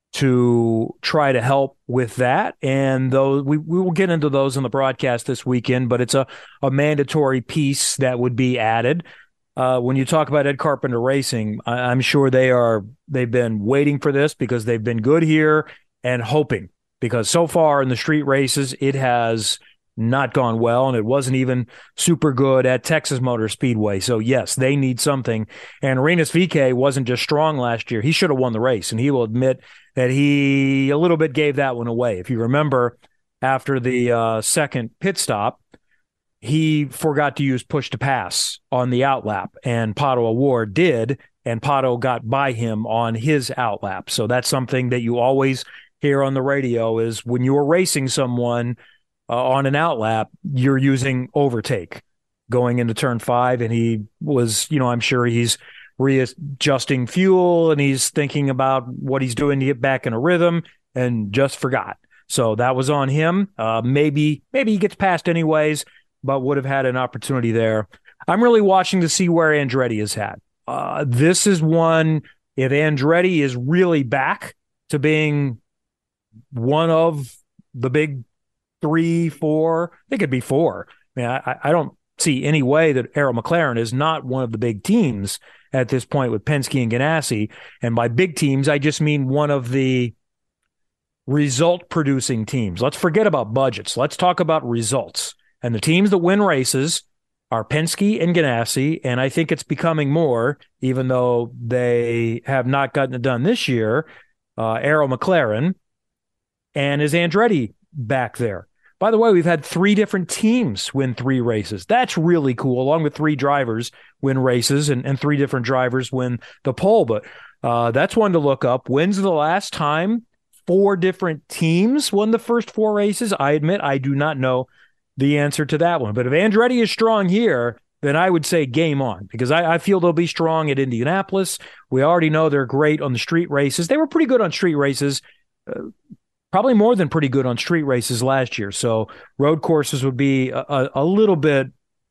to try to help with that. And though we will get into those in the broadcast this weekend, but it's a mandatory piece that would be added. When you talk about Ed Carpenter Racing, I'm sure they've been waiting for this because they've been good here and hoping, because so far in the street races, it has not gone well, and it wasn't even super good at Texas Motor Speedway. So yes, they need something. And Rinus VeeKay wasn't just strong last year. He should have won the race, and he will admit that he a little bit gave that one away. If you remember, after the second pit stop, he forgot to use push to pass on the outlap, and Pato O'Ward did, and Pato got by him on his outlap. So that's something that you always hear on the radio is when you are racing someone on an outlap, you're using overtake going into turn 5, and he was, I'm sure he's readjusting fuel and he's thinking about what he's doing to get back in a rhythm and just forgot. So that was on him. Maybe he gets past anyways, but would have had an opportunity there. I'm really watching to see where Andretti is at. This is one, if Andretti is really back to being one of the big 3, 4, they could be 4. I mean, I don't see any way that Arrow McLaren is not one of the big teams at this point with Penske and Ganassi. And by big teams, I just mean one of the result-producing teams. Let's forget about budgets. Let's talk about results. And the teams that win races are Penske and Ganassi, and I think it's becoming more, even though they have not gotten it done this year, Arrow McLaren, and is Andretti back there? By the way, we've had 3 different teams win 3 races. That's really cool, along with 3 drivers win races and 3 different drivers win the pole. But that's one to look up. When's the last time 4 different teams won the first 4 races? I admit I do not know the answer to that one. But if Andretti is strong here, then I would say game on, because I feel they'll be strong at Indianapolis. We already know they're great on the street races. They were pretty good on street races, probably more than pretty good on street races last year. So road courses would be a little bit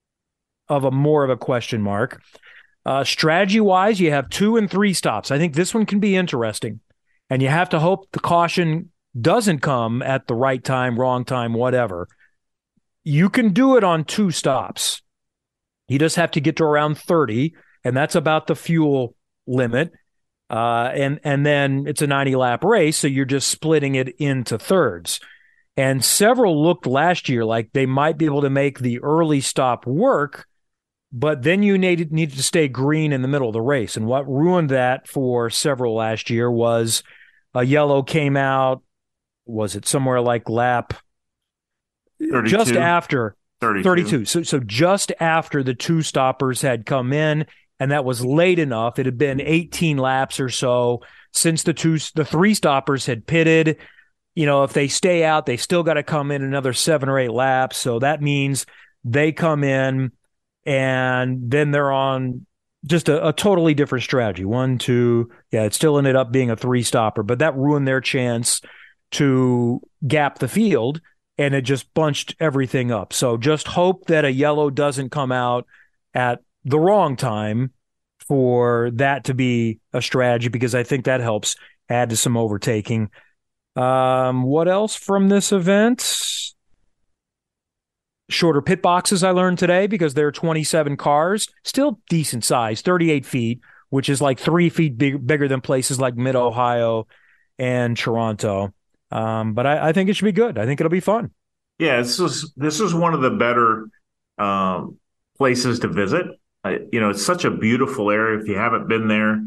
of more of a question mark. Strategy-wise, you have 2 and 3 stops. I think this one can be interesting. And you have to hope the caution doesn't come at the right time, wrong time, whatever. You can do it on 2 stops. You just have to get to around 30, and that's about the fuel limit. And then it's a 90-lap race, so you're just splitting it into thirds. And several looked last year like they might be able to make the early stop work, but then you needed to stay green in the middle of the race. And what ruined that for several last year was a yellow came out, was it somewhere like lap 32? Just after 32. So just after the two stoppers had come in, and that was late enough. It had been 18 laps or so since the three stoppers had pitted. You know, if they stay out, they still got to come in another 7 or 8 laps. So that means they come in and then they're on just a totally different strategy. 1, 2, it still ended up being a 3-stopper, but that ruined their chance to gap the field, and it just bunched everything up. So just hope that a yellow doesn't come out at the wrong time for that to be a strategy, because I think that helps add to some overtaking. What else from this event? Shorter pit boxes I learned today, because there are 27 cars, still decent size, 38 feet, which is like 3 feet bigger than places like Mid-Ohio and Toronto. But I think it should be good. I think it'll be fun. Yeah, this is one of the better places to visit. It's such a beautiful area. If you haven't been there,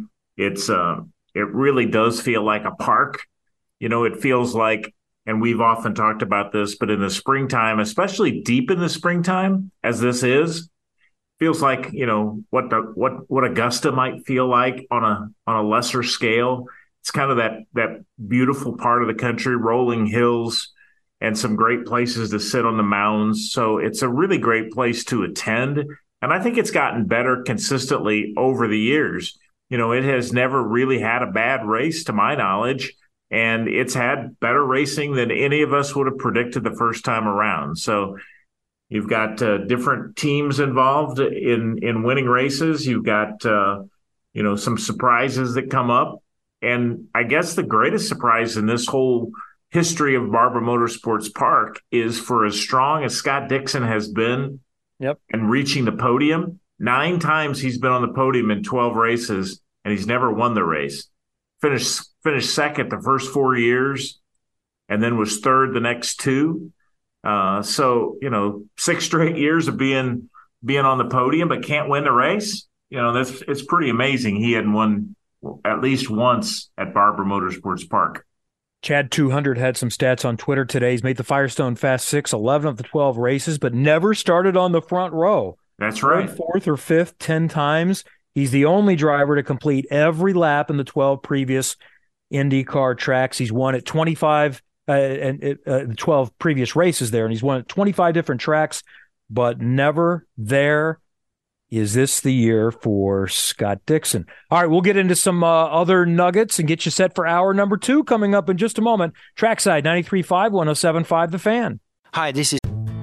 it really does feel like a park. It feels like, and we've often talked about this, but in the springtime, especially deep in the springtime, as this is, feels like, what Augusta might feel like on a lesser scale. It's kind of that beautiful part of the country, rolling hills and some great places to sit on the mounds. So it's a really great place to attend. And I think it's gotten better consistently over the years. It has never really had a bad race to my knowledge. And it's had better racing than any of us would have predicted the first time around. So you've got different teams involved in winning races. You've got, some surprises that come up. And I guess the greatest surprise in this whole history of Barber Motorsports Park is, for as strong as Scott Dixon has been and reaching the podium, 9 times he's been on the podium in 12 races, and he's never won the race. Finished second the first 4 years, and then was third the next 2. So 6 straight years of being on the podium, but can't win the race. It's pretty amazing. He hadn't won at least once at Barber Motorsports Park. Chad 200 had some stats on Twitter today. He's made the Firestone Fast 6 11 of the 12 races, but never started on the front row. That's right. 4th or 5th 10 times. He's the only driver to complete every lap in the 12 previous IndyCar tracks. He's won at 25 and 12 previous races there, and he's won at 25 different tracks, but never there. Is this the year for Scott Dixon? All right, we'll get into some other nuggets and get you set for hour number 2 coming up in just a moment. Trackside 93.5, 107.5 The Fan. Hi, this is...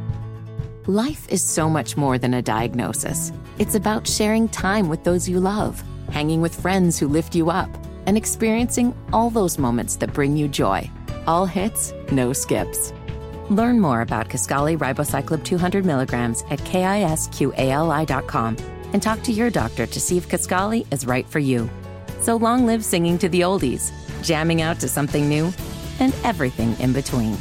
Life is so much more than a diagnosis. It's about sharing time with those you love, hanging with friends who lift you up, and experiencing all those moments that bring you joy. All hits, no skips. Learn more about Kisqali Ribociclib 200 milligrams at KISQALI.com and talk to your doctor to see if Kisqali is right for you. So long live singing to the oldies, jamming out to something new, and everything in between.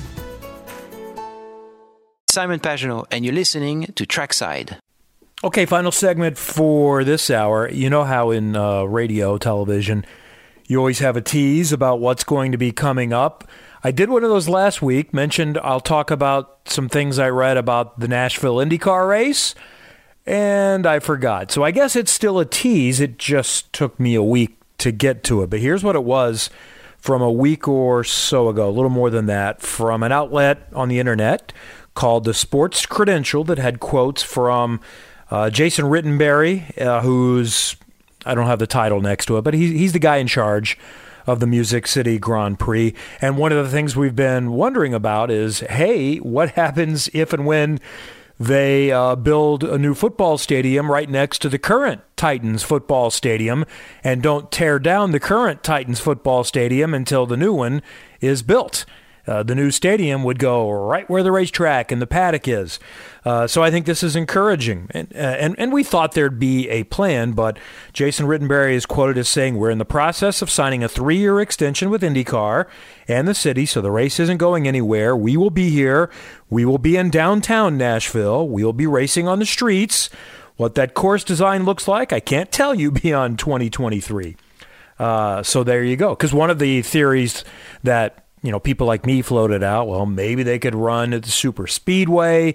Simon Pagenaud, and you're listening to Trackside. Okay, final segment for this hour. You know how in radio, television, you always have a tease about what's going to be coming up. I did one of those last week, mentioned I'll talk about some things I read about the Nashville IndyCar race, and I forgot. So I guess it's still a tease. It just took me a week to get to it. But here's what it was from a week or so ago, a little more than that, from an outlet on the internet called The Sports Credential that had quotes from Jason Rittenberry, who's, I don't have the title next to it, but he's the guy in charge of the Music City Grand Prix. And one of the things we've been wondering about is, hey, what happens if and when they build a new football stadium right next to the current Titans football stadium and don't tear down the current Titans football stadium until the new one is built? The new stadium would go right where the racetrack and the paddock is. So I think this is encouraging. And we thought there'd be a plan, but Jason Rittenberry is quoted as saying, we're in the process of signing a 3-year extension with IndyCar and the city, so the race isn't going anywhere. We will be here. We will be in downtown Nashville. We will be racing on the streets. What that course design looks like, I can't tell you beyond 2023. So there you go. Because one of the theories that people like me floated out, well, maybe they could run at the super speedway,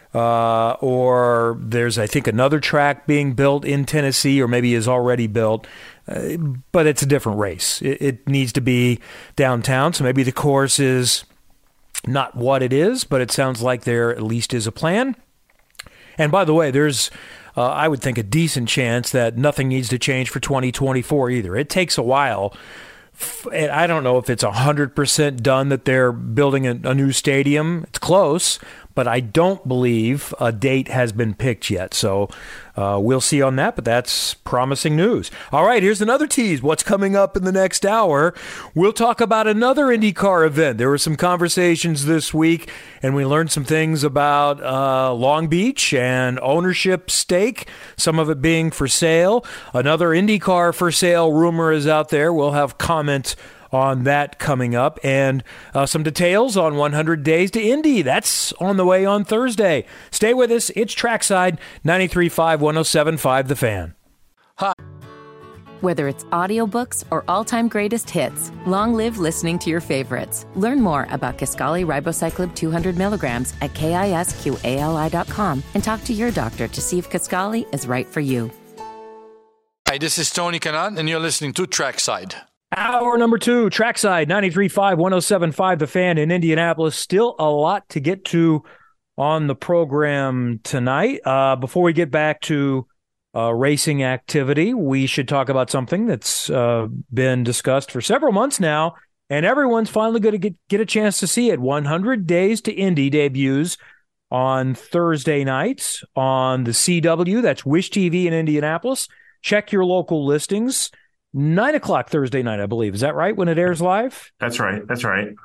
or there's, I think, another track being built in Tennessee, or maybe is already built, but it's a different race. It needs to be downtown, so maybe the course is not what it is, but it sounds like there at least is a plan. And by the way, there's, I would think, a decent chance that nothing needs to change for 2024 either. It takes a while. And I don't know if it's 100% done that they're building a new stadium. It's close, but I don't believe a date has been picked yet. So we'll see on that, but that's promising news. All right, here's another tease. What's coming up in the next hour? We'll talk about another IndyCar event. There were some conversations this week, and we learned some things about Long Beach and ownership stake, some of it being for sale. Another IndyCar for sale rumor is out there. We'll have comment on that coming up, and some details on 100 Days to Indy. That's on the way on Thursday. Stay with us. It's Trackside, 93.5, 107.5 The Fan. Hi. Whether it's audiobooks or all-time greatest hits, long live listening to your favorites. Learn more about Kisqali Ribociclib 200 milligrams at KISQALI.com and talk to your doctor to see if Kisqali is right for you. Hi, this is Tony Kanaan, and you're listening to Trackside. Hour number 2, Trackside, 93.5, 107.5 The Fan in Indianapolis. Still a lot to get to on the program tonight. Before we get back to racing activity, we should talk about something that's been discussed for several months now, and everyone's finally going to get a chance to see it. 100 Days to Indy debuts on Thursday nights on the CW. That's Wish TV in Indianapolis. Check your local listings. 9 o'clock Thursday night, I believe. Is that right, when it airs live? That's right. And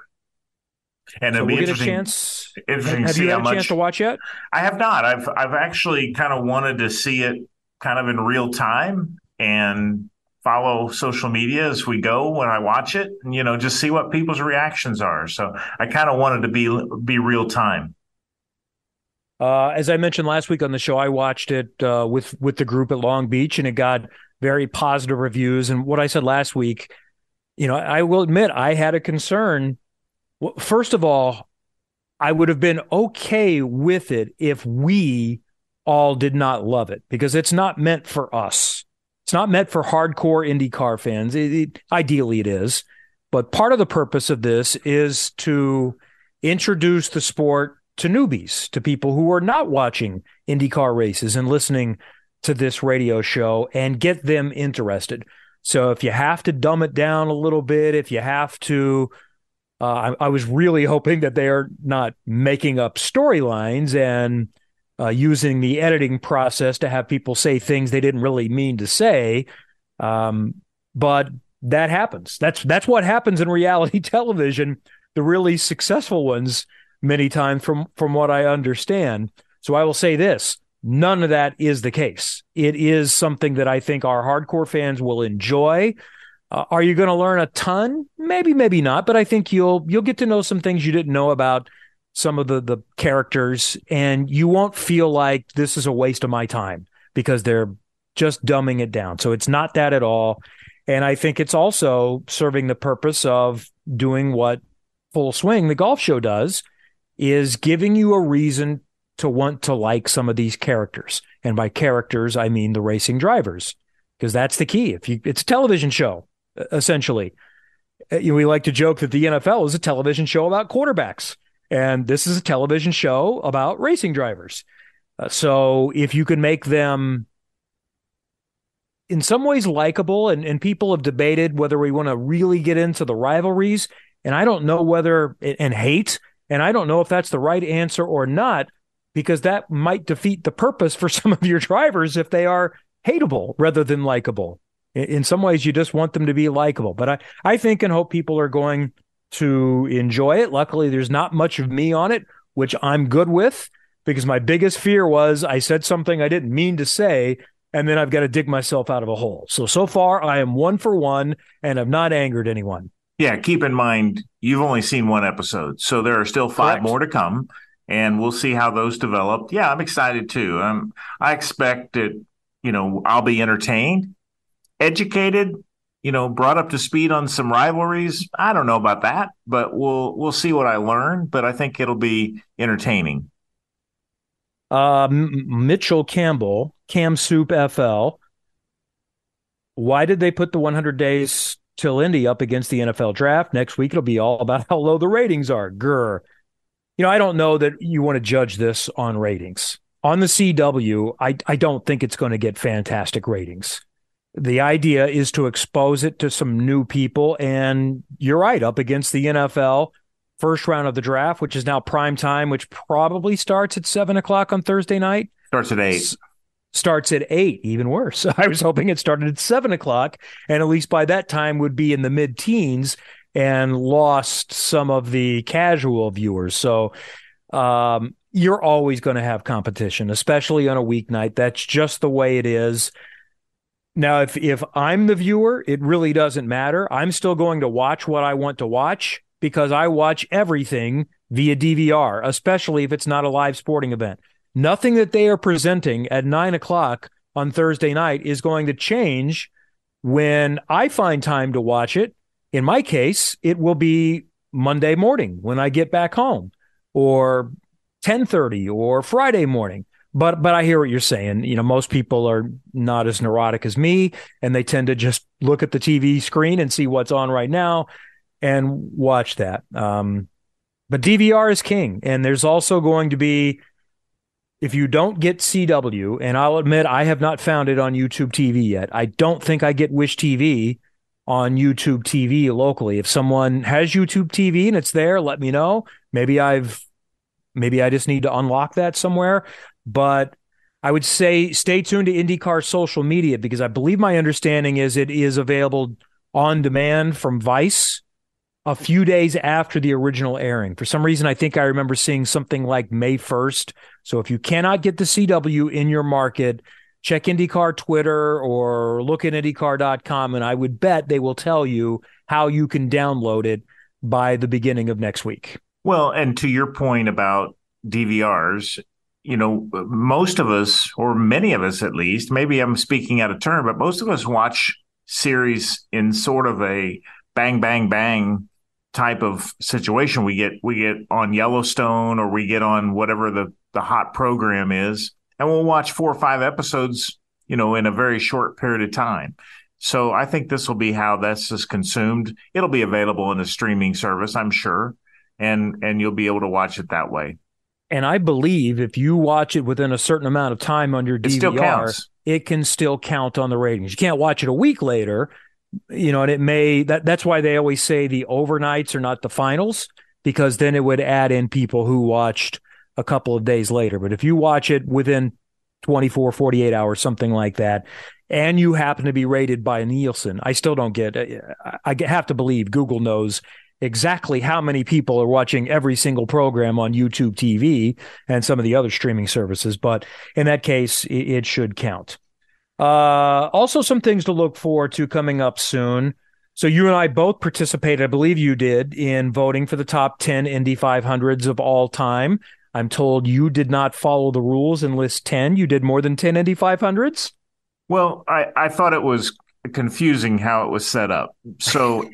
so it'll be interesting. Have you had a chance to watch yet? I have not. I've actually kind of wanted to see it kind of in real time and follow social media as we go when I watch it, and just see what people's reactions are. So I kind of wanted to be real time. As I mentioned last week on the show, I watched it with the group at Long Beach, and it got very positive reviews. And what I said last week, I will admit I had a concern. First of all, I would have been okay with it if we all did not love it, because it's not meant for us. It's not meant for hardcore IndyCar fans. Ideally it is. But part of the purpose of this is to introduce the sport to newbies, to people who are not watching IndyCar races and listening to this radio show, and get them interested. So if you have to dumb it down a little bit, if you have to, I was really hoping that they are not making up storylines and using the editing process to have people say things they didn't really mean to say. But that happens. That's what happens in reality television, the really successful ones, many times from what I understand. So I will say this. None of that is the case. It is something that I think our hardcore fans will enjoy. Are you going to learn a ton? Maybe, maybe not. But I think you'll get to know some things you didn't know about some of the characters, and you won't feel like this is a waste of my time because they're just dumbing it down. So it's not that at all. And I think it's also serving the purpose of doing what Full Swing, the golf show, does, is giving you a reason to want to like some of these characters. And by characters, I mean the racing drivers, because that's the key. It's a television show, essentially. We like to joke that the NFL is a television show about quarterbacks, and this is a television show about racing drivers. So if you can make them in some ways likable, and people have debated whether we want to really get into the rivalries, and I don't know whether, and hate, and I don't know if that's the right answer or not, because that might defeat the purpose for some of your drivers if they are hateable rather than likable. In some ways, you just want them to be likable. But I think and hope people are going to enjoy it. Luckily, there's not much of me on it, which I'm good with, because my biggest fear was I said something I didn't mean to say, and then I've got to dig myself out of a hole. So far, I am 1 for 1, and I've not angered anyone. Yeah, keep in mind, you've only seen one episode, so there are still 5 more to come, and we'll see how those develop. Yeah, I'm excited too. I expect that, I'll be entertained, educated, brought up to speed on some rivalries. I don't know about that, but we'll see what I learn, but I think it'll be entertaining. Mitchell Campbell, Cam Soup FL. Why did they put the 100 days till Indy up against the NFL draft? Next week, it'll be all about how low the ratings are. Grr. I don't know that you want to judge this on ratings. On the CW, I don't think it's going to get fantastic ratings. The idea is to expose it to some new people, and you're right, up against the NFL first round of the draft, which is now prime time, which probably starts at 7 o'clock on Thursday night. Starts at 8. Starts at 8, even worse. I was hoping it started at 7 o'clock, and at least by that time would be in the mid-teens and lost some of the casual viewers. So you're always going to have competition, especially on a weeknight. That's just the way it is. Now, if I'm the viewer, it really doesn't matter. I'm still going to watch what I want to watch because I watch everything via DVR, especially if it's not a live sporting event. Nothing that they are presenting at 9 o'clock on Thursday night is going to change when I find time to watch it. In my case, it will be Monday morning when I get back home, or 10:30, or Friday morning. But I hear what you're saying. Most people are not as neurotic as me, and they tend to just look at the TV screen and see what's on right now and watch that. But DVR is king. And there's also going to be, if you don't get CW, and I'll admit I have not found it on YouTube TV yet. I don't think I get Wish TV on YouTube TV locally. If someone has YouTube TV and it's there, let me know. Maybe I just need to unlock that somewhere. But I would say stay tuned to IndyCar social media, because I believe my understanding is it is available on demand from Vice a few days after the original airing. For some reason, I think I remember seeing something like May 1st. So if you cannot get the CW in your market, check IndyCar Twitter or look at IndyCar.com, and I would bet they will tell you how you can download it by the beginning of next week. Well, and to your point about DVRs, most of us, or many of us at least, maybe I'm speaking out of turn, but most of us watch series in sort of a bang, bang, bang type of situation. We get on Yellowstone, or we get on whatever the hot program is, and we'll watch 4 or 5 episodes, in a very short period of time. So I think this will be how this is consumed. It'll be available in a streaming service, I'm sure, and you'll be able to watch it that way. And I believe if you watch it within a certain amount of time on your DVR, it can still count on the ratings. You can't watch it a week later, and it may, that's why they always say the overnights are not the finals, because then it would add in people who watched a couple of days later. But if you watch it within 24, 48 hours, something like that, and you happen to be rated by Nielsen, I still don't get it. I have to believe Google knows exactly how many people are watching every single program on YouTube TV and some of the other streaming services. But in that case, it should count. Also, some things to look forward to coming up soon. So you and I both participated, I believe you did, in voting for the top 10 Indy 500s of all time. I'm told you did not follow the rules and list 10. You did more than 10 Indy 500s? Well, I thought it was confusing how it was set up. So,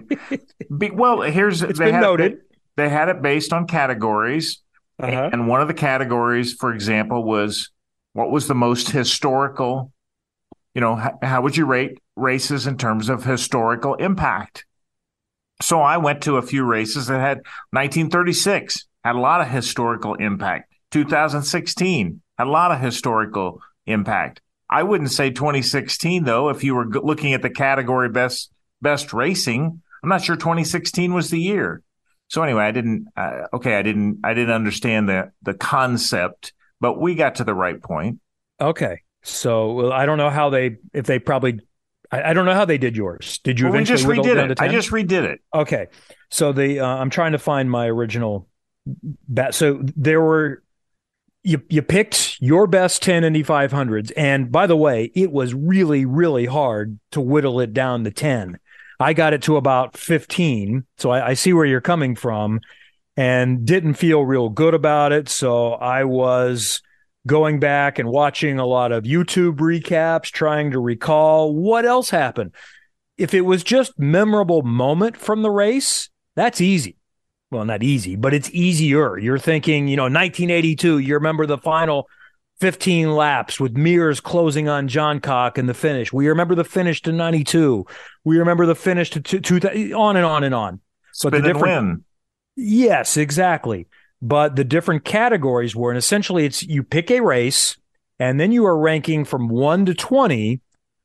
here's... It's been noted. They had it based on categories. Uh-huh. And one of the categories, for example, was what was the most historical, how would you rate races in terms of historical impact? So I went to a few races that had 1936, had a lot of historical impact. 2016 had a lot of historical impact. I wouldn't say 2016, though, if you were looking at the category best racing. I'm not sure 2016 was the year. So anyway, I didn't understand the concept, but we got to the right point. Okay. So I don't know how I don't know how they did yours. Did you eventually just redid it? I just redid it. Okay. So I'm trying to find my original bet. So there were you picked your best 10 Indy 500s, and by the way, it was really, really hard to whittle it down to 10. I got it to about 15, so I see where you're coming from, and didn't feel real good about it. So I was going back and watching a lot of YouTube recaps, trying to recall what else happened. If it was just memorable moment from the race, that's easy. Well, not easy, but it's easier. You're thinking, 1982, you remember the final 15 laps with Mears closing on Johncock in the finish. We remember the finish to 92. We remember the finish to 2000, on and on and on. Spin and win. Yes, exactly. But the different categories were, and essentially it's you pick a race, and then you are ranking from 1 to 20,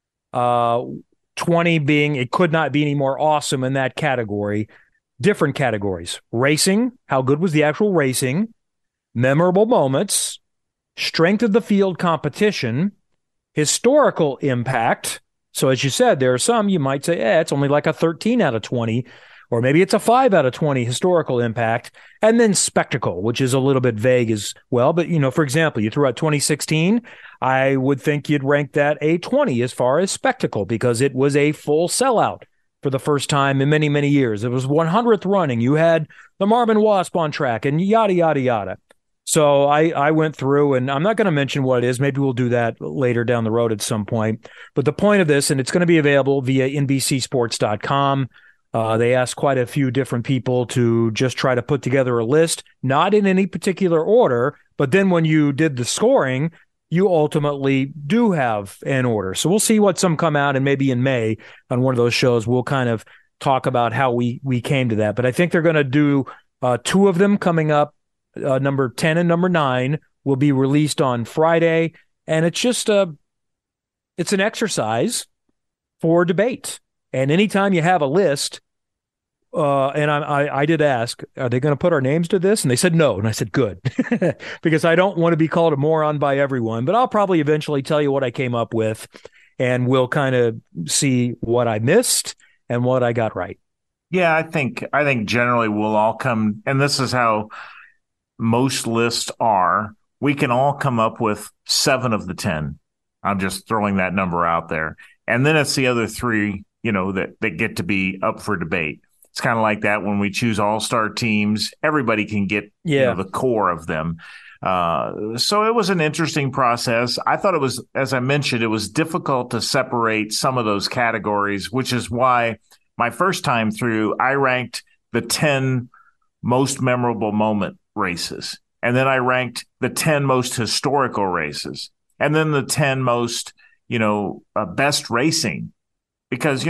20 being it could not be any more awesome in that category. Different categories: racing, how good was the actual racing, memorable moments, strength of the field competition, historical impact. So as you said, there are some you might say, it's only like a 13 out of 20, or maybe it's a 5 out of 20 historical impact, and then spectacle, which is a little bit vague as well. But, for example, you threw out 2016, I would think you'd rank that a 20 as far as spectacle, because it was a full sellout for the first time in many, many years. It was 100th running. You had the Marvin Wasp on track and yada, yada, yada. So I went through, and I'm not going to mention what it is. Maybe we'll do that later down the road at some point. But the point of this, and it's going to be available via NBCsports.com. They asked quite a few different people to just try to put together a list, not in any particular order, but then when you did the scoring, you ultimately do have an order. So we'll see what some come out, and maybe in May on one of those shows, we'll kind of talk about how we came to that. But I think they're going to do two of them coming up. Number 10 and number 9 will be released on Friday. And it's just it's an exercise for debate. And anytime you have a list, and I did ask, are they going to put our names to this? And they said no. And I said, good, because I don't want to be called a moron by everyone, but I'll probably eventually tell you what I came up with, and we'll kind of see what I missed and what I got right. Yeah, I think generally we'll all come, and this is how most lists are. We can all come up with 7 of the 10. I'm just throwing that number out there. And then it's the other 3, that get to be up for debate. It's kind of like that when we choose all-star teams. Everybody can get the core of them. So it was an interesting process. I thought it was, as I mentioned, it was difficult to separate some of those categories, which is why my first time through, I ranked the 10 most memorable moment races. And then I ranked the 10 most historical races. And then the 10 most, best racing. Because,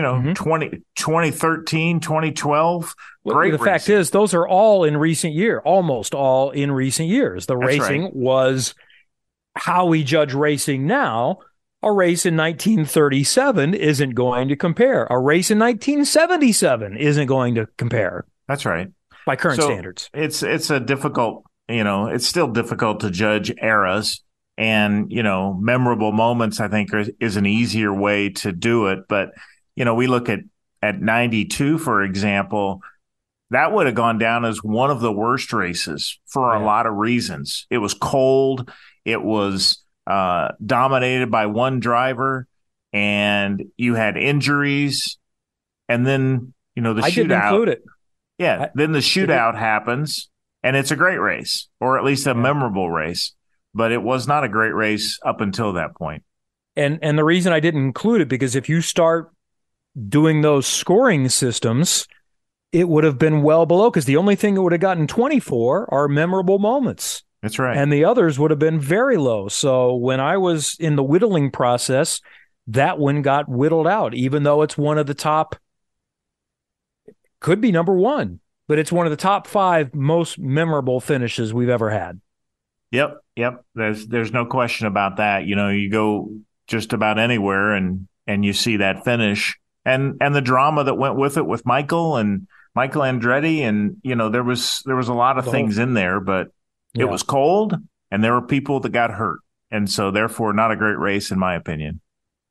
2013, 2012, great The fact is, those are all in recent year, almost all in recent years. The racing was how we judge racing now. A race in 1937 isn't going to compare. A race in 1977 isn't going to compare. That's right. By current standards. It's a difficult, it's still difficult to judge eras. And, memorable moments, I think, is an easier way to do it. But, we look at 92, for example, that would have gone down as one of the worst races for a lot of reasons. It was cold. It was dominated by one driver, and you had injuries. And then, the shootout. I didn't include it. Yeah. Then the shootout happens, and it's a great race, or at least a memorable race. But it was not a great race up until that point. And the reason I didn't include it, because if you start doing those scoring systems, it would have been well below, because the only thing that would have gotten 24 are memorable moments. That's right. And the others would have been very low. So when I was in the whittling process, that one got whittled out, even though it's one of the top, could be number 1, but it's one of the top 5 most memorable finishes we've ever had. Yep. There's no question about that. You go just about anywhere and you see that finish and the drama that went with it with Michael Andretti. And, there was a lot of things in there, but it was cold and there were people that got hurt. And so therefore not a great race in my opinion.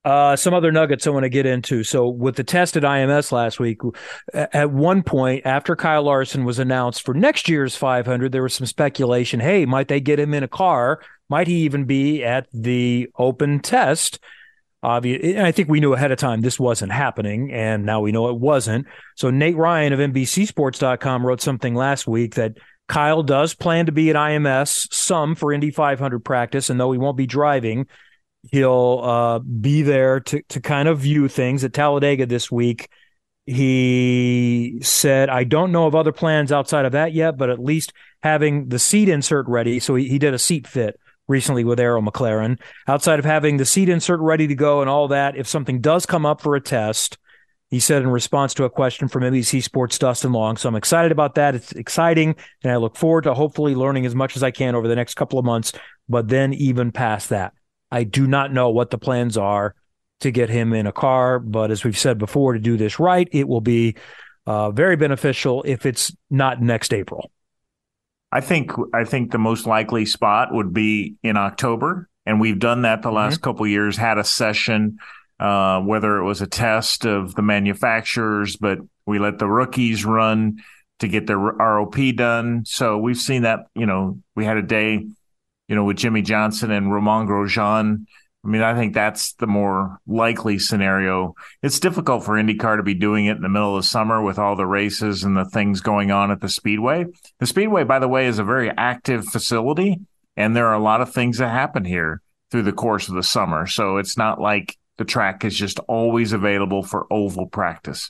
Some other nuggets I want to get into. So with the test at IMS last week, at one point after Kyle Larson was announced for next year's 500, there was some speculation, hey, might they get him in a car? Might he even be at the open test? I think we knew ahead of time this wasn't happening, and now we know it wasn't. So Nate Ryan of NBCSports.com wrote something last week that Kyle does plan to be at IMS, some for Indy 500 practice, and though he won't be driving, he'll be there to kind of view things. At Talladega this week, he said, I don't know of other plans outside of that yet, but at least having the seat insert ready. So he did a seat fit recently with Arrow McLaren. Outside of having the seat insert ready to go and all that, if something does come up for a test, he said in response to a question from NBC Sports' Dustin Long. So I'm excited about that. It's exciting, and I look forward to hopefully learning as much as I can over the next couple of months, but then even past that. I do not know what the plans are to get him in a car, but as we've said before, to do this right, it will be very beneficial if it's not next April. I think the most likely spot would be in October, and we've done that the last couple of years, had a session, whether it was a test of the manufacturers, but we let the rookies run to get their ROP done. So we've seen that, we had a day with Jimmy Johnson and Romain Grosjean. I mean, I think that's the more likely scenario. It's difficult for IndyCar to be doing it in the middle of the summer with all the races and the things going on at the Speedway. The Speedway, by the way, is a very active facility, and there are a lot of things that happen here through the course of the summer. So it's not like the track is just always available for oval practice.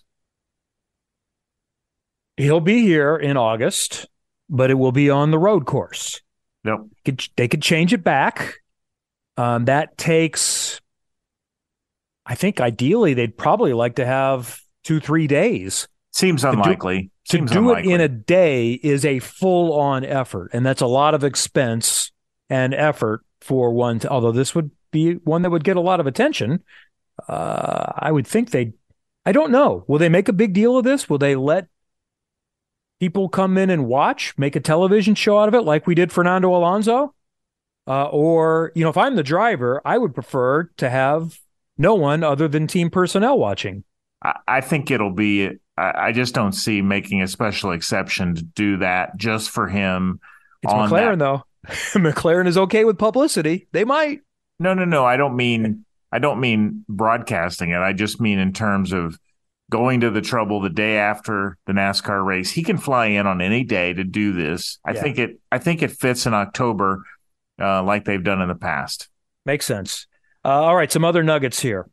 He'll be here in August, but it will be on the road course. Yep. They could change it back. That takes, I think ideally they'd probably like to have 2-3 days. Seems unlikely. To do it in a day is a full-on effort, and that's a lot of expense and effort for one. Although this would be one that would get a lot of attention, I would think I don't know. Will they make a big deal of this? Will they let people come in and watch, make a television show out of it like we did Fernando Alonso? Or, if I'm the driver, I would prefer to have no one other than team personnel watching. I think it'll be, I just don't see making a special exception to do that just for him. It's McLaren, though. McLaren is okay with publicity. They might. No. I don't mean broadcasting it. I just mean in terms of going to the trouble the day after the NASCAR race. He can fly in on any day to do this. I think it fits in October like they've done in the past. Makes sense. All right, some other nuggets here.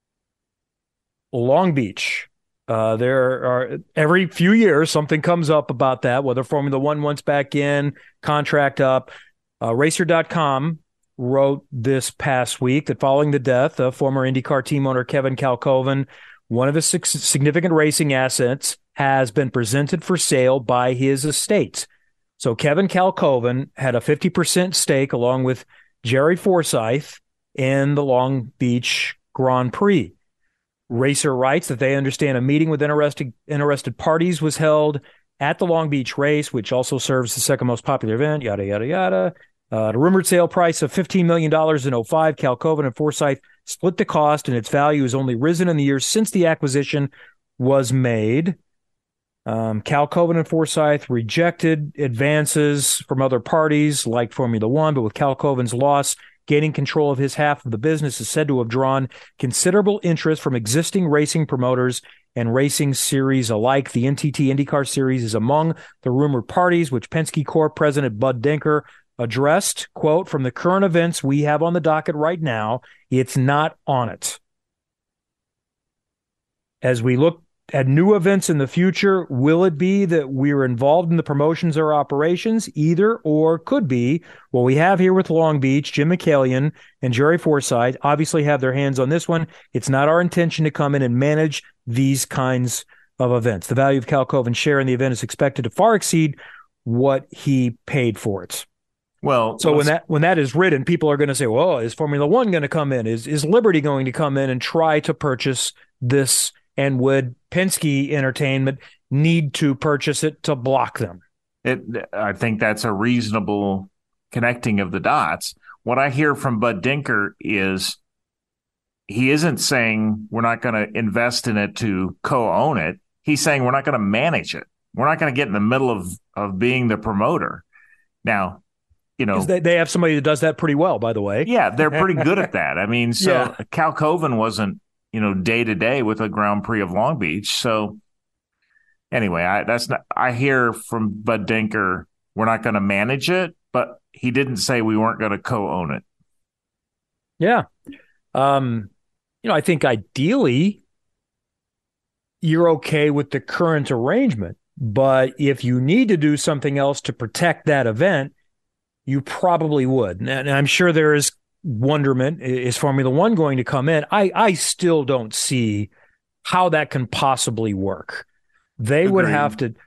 Long Beach. There are every few years something comes up about that, whether Formula One wants back in, contract up. Racer.com wrote this past week that following the death of former IndyCar team owner Kevin Kalkoven, one of his significant racing assets has been presented for sale by his estate. So Kevin Kalkoven had a 50% stake along with Jerry Forsyth in the Long Beach Grand Prix. Racer writes that they understand a meeting with interested parties was held at the Long Beach race, which also serves the second most popular event, yada, yada, yada. The rumored sale price of $15 million in 2005, Kalkoven and Forsyth split the cost, and its value has only risen in the years since the acquisition was made. Kalkoven and Forsyth rejected advances from other parties like Formula One, but with Kalkoven's loss, gaining control of his half of the business is said to have drawn considerable interest from existing racing promoters and racing series alike. The NTT IndyCar Series is among the rumored parties, which Penske Corp President Bud Denker addressed, quote, from the current events we have on the docket right now, it's not on it. As we look at new events in the future, will it be that we're involved in the promotions or operations? Either or could be. What we have here with Long Beach, Jim McCallion and Jerry Forsyth obviously have their hands on this one. It's not our intention to come in and manage these kinds of events. The value of Kalkoven's share in the event is expected to far exceed what he paid for it. Well, so when that is written, people are going to say, well, is Formula One going to come in? Is Liberty going to come in and try to purchase this? And would Penske Entertainment need to purchase it to block them? I think that's a reasonable connecting of the dots. What I hear from Bud Denker is he isn't saying we're not going to invest in it to co-own it. He's saying we're not going to manage it. We're not going to get in the middle of being the promoter. Now, they have somebody that does that pretty well, by the way. Yeah, they're pretty good at that. I mean, Cal Coven wasn't, day to day with the Grand Prix of Long Beach. So anyway, I hear from Bud Denker, we're not going to manage it, but he didn't say we weren't going to co-own it. Yeah. I think ideally you're okay with the current arrangement, but if you need to do something else to protect that event, you probably would. And I'm sure there is wonderment. Is Formula One going to come in? I still don't see how that can possibly work. They would have to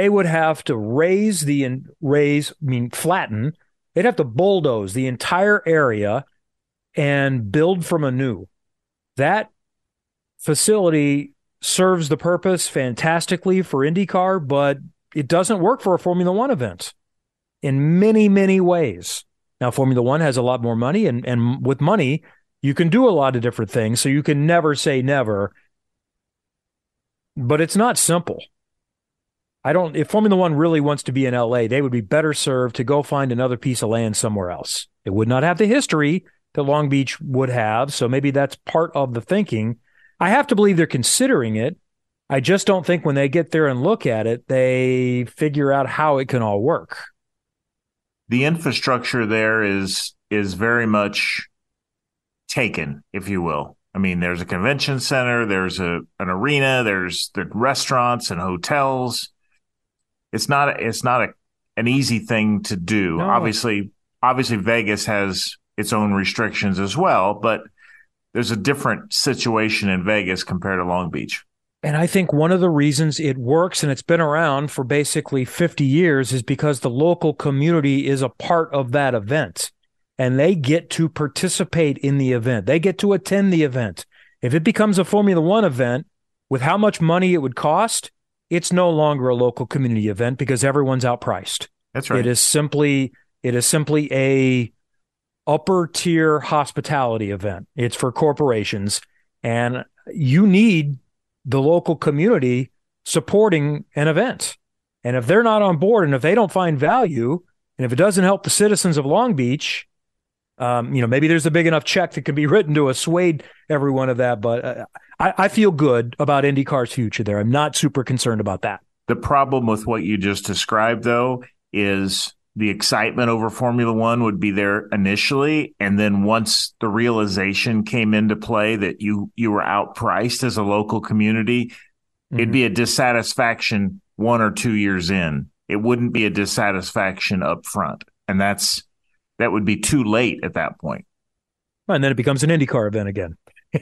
flatten. They'd have to bulldoze the entire area and build from anew. That facility serves the purpose fantastically for IndyCar, but it doesn't work for a Formula One event in many, many ways. Now, Formula One has a lot more money, and with money, you can do a lot of different things, so you can never say never. But it's not simple. If Formula One really wants to be in LA, they would be better served to go find another piece of land somewhere else. It would not have the history that Long Beach would have, so maybe that's part of the thinking. I have to believe they're considering it. I just don't think when they get there and look at it, they figure out how it can all work. The infrastructure there is very much taken, if you will. I mean, there's a convention center, there's an arena, there's the restaurants and hotels. It's not an easy thing to do. No. Obviously Vegas has its own restrictions as well, but there's a different situation in Vegas compared to Long Beach. And I think one of the reasons it works, and it's been around for basically 50 years, is because the local community is a part of that event. And they get to participate in the event. They get to attend the event. If it becomes a Formula One event, with how much money it would cost, it's no longer a local community event because everyone's outpriced. That's right. It is simply a upper tier hospitality event. It's for corporations, and you need the local community supporting an event. And if they're not on board, and if they don't find value, and if it doesn't help the citizens of Long Beach, maybe there's a big enough check that can be written to assuage everyone of that. But I feel good about IndyCar's future there. I'm not super concerned about that. The problem with what you just described, though, is the excitement over Formula One would be there initially, and then once the realization came into play that you were outpriced as a local community, it'd be a dissatisfaction 1 or 2 years in. It wouldn't be a dissatisfaction up front, and that would be too late at that point. And then it becomes an IndyCar event again.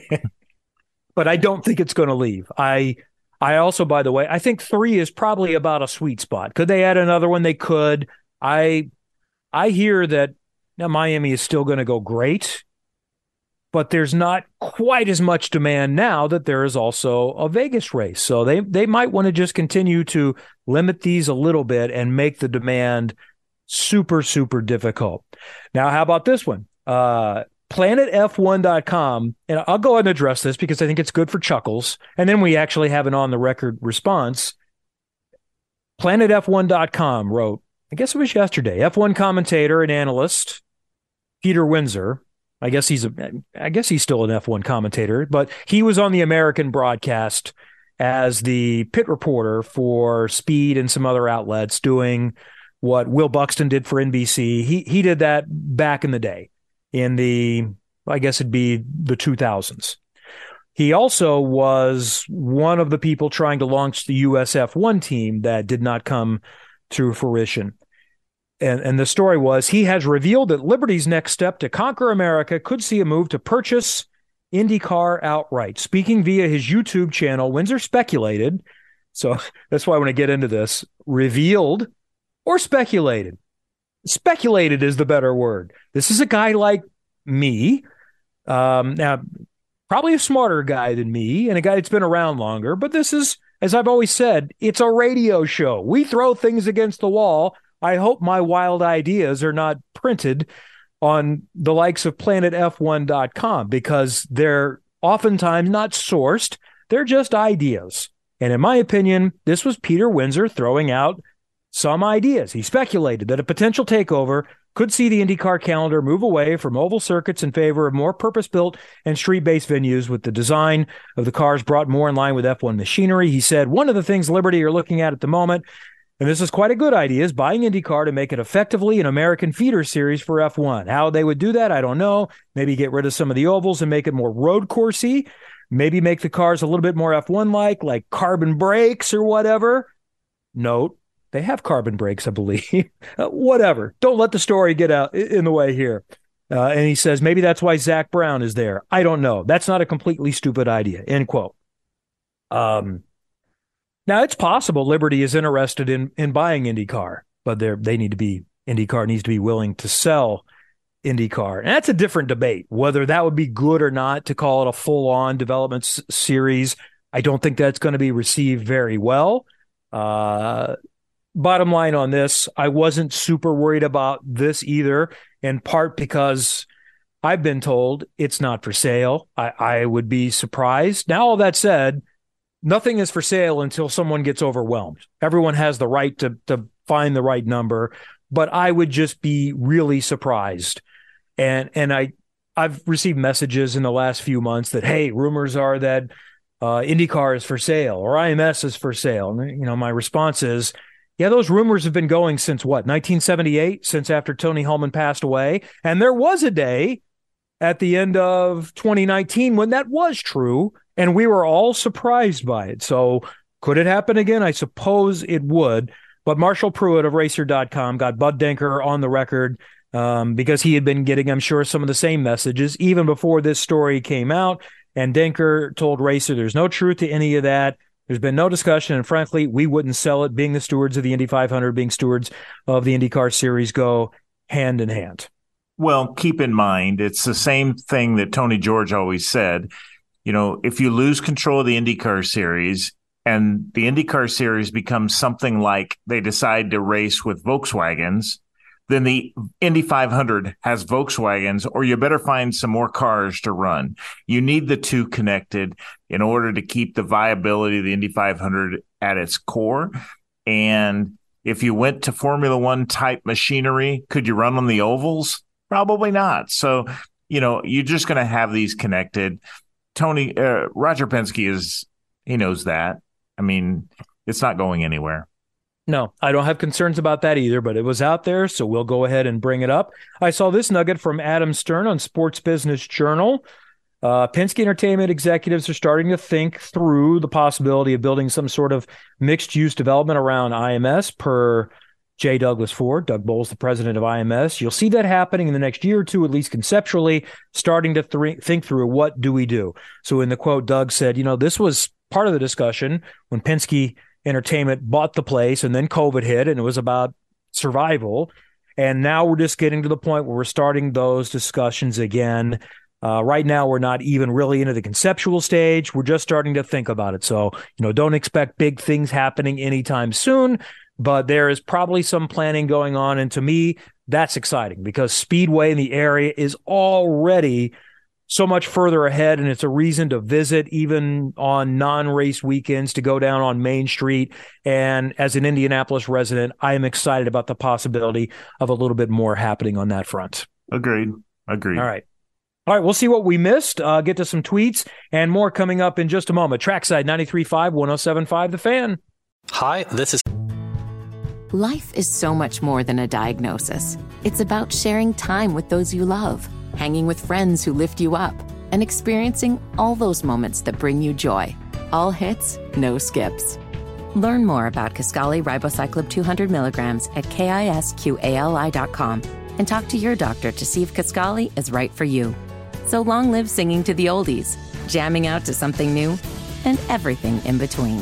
But I don't think it's going to leave. I also, by the way, I think 3 is probably about a sweet spot. Could they add another one? They could. I hear that now Miami is still going to go great, but there's not quite as much demand now that there is also a Vegas race. So they might want to just continue to limit these a little bit and make the demand super, super difficult. Now, how about this one? PlanetF1.com, and I'll go ahead and address this because I think it's good for chuckles, and then we actually have an on-the-record response. PlanetF1.com wrote, I guess it was yesterday, F1 commentator and analyst Peter Windsor. I guess he's still an F1 commentator, but he was on the American broadcast as the pit reporter for Speed and some other outlets, doing what Will Buxton did for NBC. He did that back in the day, I guess it'd be the 2000s. He also was one of the people trying to launch the US F1 team that did not come to fruition. And the story was, he has revealed that Liberty's next step to conquer America could see a move to purchase IndyCar outright. Speaking via his YouTube channel, Windsor speculated, so that's why I want to get into this, revealed or speculated. Speculated is the better word. This is a guy like me, now probably a smarter guy than me and a guy that's been around longer, but this is, as I've always said, it's a radio show. We throw things against the wall. I hope my wild ideas are not printed on the likes of PlanetF1.com because they're oftentimes not sourced. They're just ideas. And in my opinion, this was Peter Windsor throwing out some ideas. He speculated that a potential takeover could see the IndyCar calendar move away from oval circuits in favor of more purpose-built and street-based venues, with the design of the cars brought more in line with F1 machinery. He said, one of the things Liberty are looking at the moment, and this is quite a good idea, is buying IndyCar to make it effectively an American feeder series for F1. How they would do that, I don't know. Maybe get rid of some of the ovals and make it more road coursey. Maybe make the cars a little bit more F1-like, like carbon brakes or whatever. Note, they have carbon brakes, I believe. Whatever. Don't let the story get out in the way here. And he says, maybe that's why Zach Brown is there. I don't know. That's not a completely stupid idea, end quote. Now, it's possible Liberty is interested in buying IndyCar, but IndyCar needs to be willing to sell IndyCar. And that's a different debate, whether that would be good or not to call it a full-on development series. I don't think that's going to be received very well. Bottom line on this, I wasn't super worried about this either, in part because I've been told it's not for sale. I would be surprised. Now, all that said, nothing is for sale until someone gets overwhelmed. Everyone has the right to find the right number, but I would just be really surprised. And I've received messages in the last few months that, hey, rumors are that IndyCar is for sale or IMS is for sale. And, my response is, yeah, those rumors have been going since 1978, since after Tony Hellman passed away. And there was a day at the end of 2019 when that was true, and we were all surprised by it. So could it happen again? I suppose it would. But Marshall Pruitt of Racer.com got Bud Denker on the record because he had been getting, I'm sure, some of the same messages even before this story came out. And Denker told Racer there's no truth to any of that. There's been no discussion, and frankly, we wouldn't sell it. Being the stewards of the Indy 500, being stewards of the IndyCar series go hand in hand. Well, keep in mind, it's the same thing that Tony George always said. If you lose control of the IndyCar series and the IndyCar series becomes something like they decide to race with Volkswagens, then the Indy 500 has Volkswagens, or you better find some more cars to run. You need the two connected in order to keep the viability of the Indy 500 at its core. And if you went to Formula One type machinery, could you run on the ovals? Probably not. So, you're just going to have these connected. Roger Penske he knows that. I mean, it's not going anywhere. No, I don't have concerns about that either, but it was out there, so we'll go ahead and bring it up. I saw this nugget from Adam Stern on Sports Business Journal. Penske Entertainment executives are starting to think through the possibility of building some sort of mixed-use development around IMS, per J. Douglas Ford. Doug Bowles, the president of IMS. You'll see that happening in the next year or two, at least conceptually, starting to think through what do we do. So in the quote, Doug said, this was part of the discussion when Penske Entertainment bought the place, and then COVID hit, and it was about survival. And now we're just getting to the point where we're starting those discussions again. Right now, we're not even really into the conceptual stage. We're just starting to think about it. So, don't expect big things happening anytime soon, but there is probably some planning going on. And to me, that's exciting because Speedway in the area is already so much further ahead, and it's a reason to visit even on non-race weekends, to go down on Main Street. And as an Indianapolis resident, I am excited about the possibility of a little bit more happening on that front. Agreed. All right, we'll see what we missed. Get to some tweets and more coming up in just a moment. Trackside 93.5, 107.5 The Fan. Hi, this is... Life is so much more than a diagnosis. It's about sharing time with those you love, hanging with friends who lift you up, and experiencing all those moments that bring you joy. All hits, no skips. Learn more about Kisqali Ribociclib 200 milligrams at KISQALI.com and talk to your doctor to see if Kisqali is right for you. So long live singing to the oldies, jamming out to something new, and everything in between.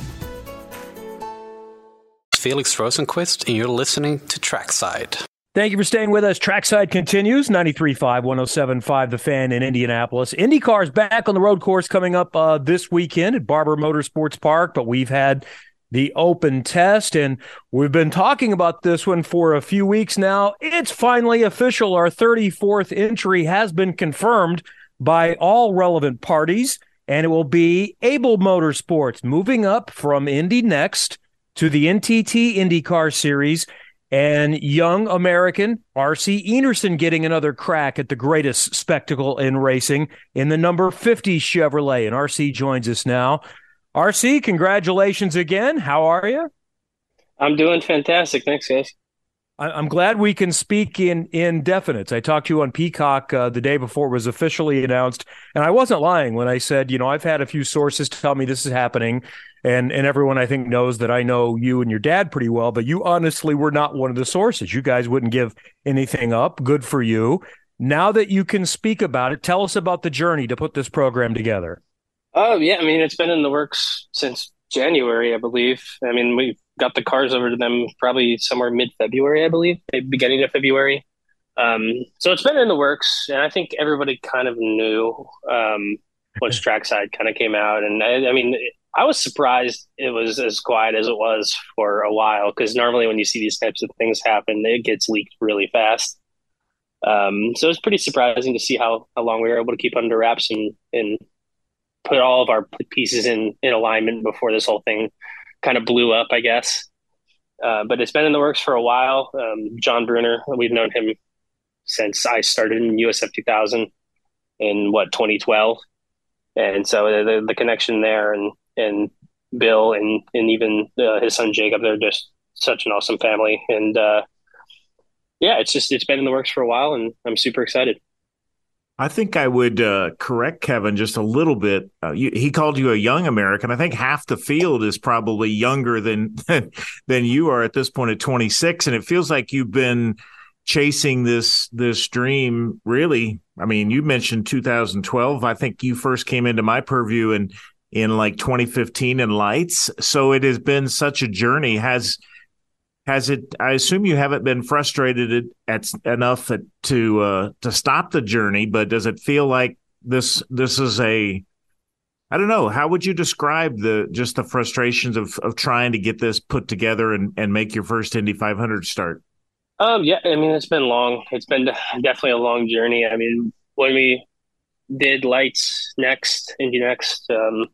Felix Rosenquist, and you're listening to Trackside. Thank you for staying with us. Trackside continues, 93.5, 107.5 The Fan in Indianapolis. IndyCar is back on the road course coming up this weekend at Barber Motorsports Park, but we've had the open test, and we've been talking about this one for a few weeks now. It's finally official. Our 34th entry has been confirmed by all relevant parties. and it will be Able Motorsports moving up from Indy Next to the NTT IndyCar Series, and young American R.C. Enerson getting another crack at the greatest spectacle in racing in the number 50 Chevrolet. And R.C. joins us now. R.C., congratulations again. How are you? I'm doing fantastic. Thanks, guys. I'm glad we can speak in definites. I talked to you on Peacock the day before it was officially announced, and I wasn't lying when I said, I've had a few sources tell me this is happening, and everyone I think knows that I know you and your dad pretty well, but you honestly were not one of the sources. You guys wouldn't give anything up. Good for you. Now that you can speak about it, tell us about the journey to put this program together. Oh, yeah. I mean, it's been in the works since January, I believe. I mean, we got the cars over to them probably somewhere mid-February, I believe, beginning of February. So it's been in the works, and I think everybody kind of knew once Trackside kind of came out. And I mean, I was surprised it was as quiet as it was for a while, because normally when you see these types of things happen, it gets leaked really fast. So it's pretty surprising to see how long we were able to keep under wraps and put all of our pieces in alignment before this whole thing kind of blew up, I guess. But it's been in the works for a while. John Bruner, we've known him since I started in USF 2000 in 2012. And so the connection there, and Bill and even his son Jacob, they're just such an awesome family. And it's been in the works for a while, and I'm super excited. I think I would correct Kevin just a little bit. He called you a young American. I think half the field is probably younger than you are at this point at 26, and it feels like you've been chasing this dream. Really, I mean, you mentioned 2012. I think you first came into my purview in like 2015 in lights. So it has been such a journey. Has it? I assume you haven't been frustrated enough to stop the journey, but does it feel like this is a? I don't know. How would you describe the frustrations of trying to get this put together and make your first Indy 500 start? Yeah, I mean, it's been long. It's been definitely a long journey. I mean, when we did Lights Next, Indy Next,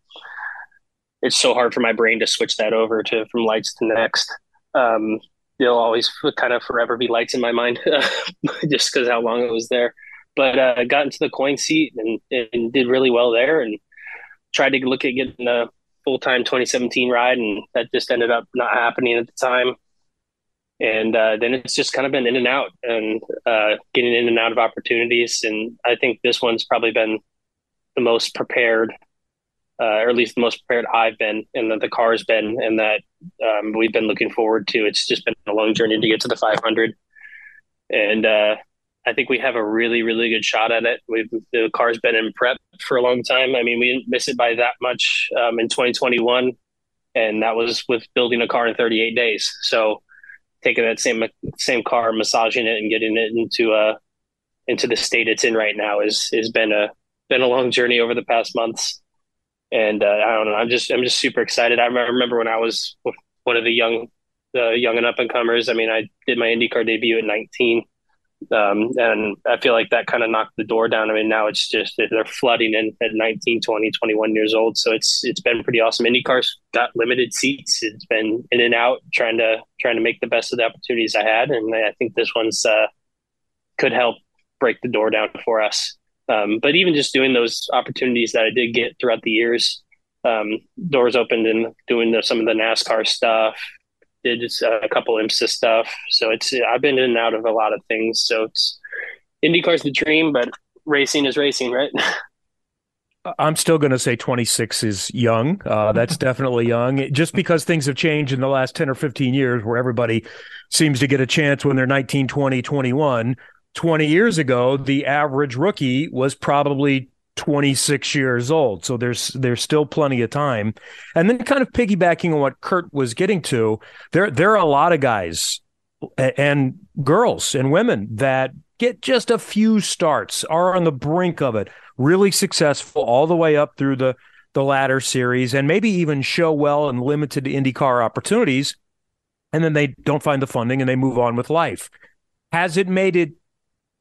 it's so hard for my brain to switch that over from Lights to Next. They'll always kind of forever be Lights in my mind, just because how long it was there. But I got into the coin seat and did really well there, and tried to look at getting a full-time 2017 ride, and that just ended up not happening at the time. And then it's just kind of been in and out, and getting in and out of opportunities. And I think this one's probably been the most prepared, or at least the most prepared I've been, and that the car's been, and that we've been looking forward to. It's just been a long journey to get to the 500. And I think we have a really, really good shot at it. The car's been in prep for a long time. I mean, we didn't miss it by that much in 2021, and that was with building a car in 38 days. So taking that same car, massaging it, and getting it into the state it's in right now has been a long journey over the past months. And I don't know, I'm just super excited. I remember when I was one of the young and up and comers. I mean, I did my IndyCar debut at 19, and I feel like that kind of knocked the door down. I mean, now it's just they're flooding in at 19, 20, 21 years old. So it's been pretty awesome. IndyCar's got limited seats. It's been in and out, trying to make the best of the opportunities I had, and I think this one's could help break the door down for us. But even just doing those opportunities that I did get throughout the years, doors opened and doing some of the NASCAR stuff, did a couple IMSA stuff. So I've been in and out of a lot of things. So IndyCar's the dream, but racing is racing, right? I'm still going to say 26 is young. That's definitely young. Just because things have changed in the last 10 or 15 years where everybody seems to get a chance when they're 19, 20, 21. 20 years ago, the average rookie was probably 26 years old. So there's still plenty of time. And then kind of piggybacking on what Kurt was getting to, there are a lot of guys and girls and women that get just a few starts, are on the brink of it, really successful all the way up through the ladder series, and maybe even show well in limited IndyCar opportunities. And then they don't find the funding and they move on with life. Has it made it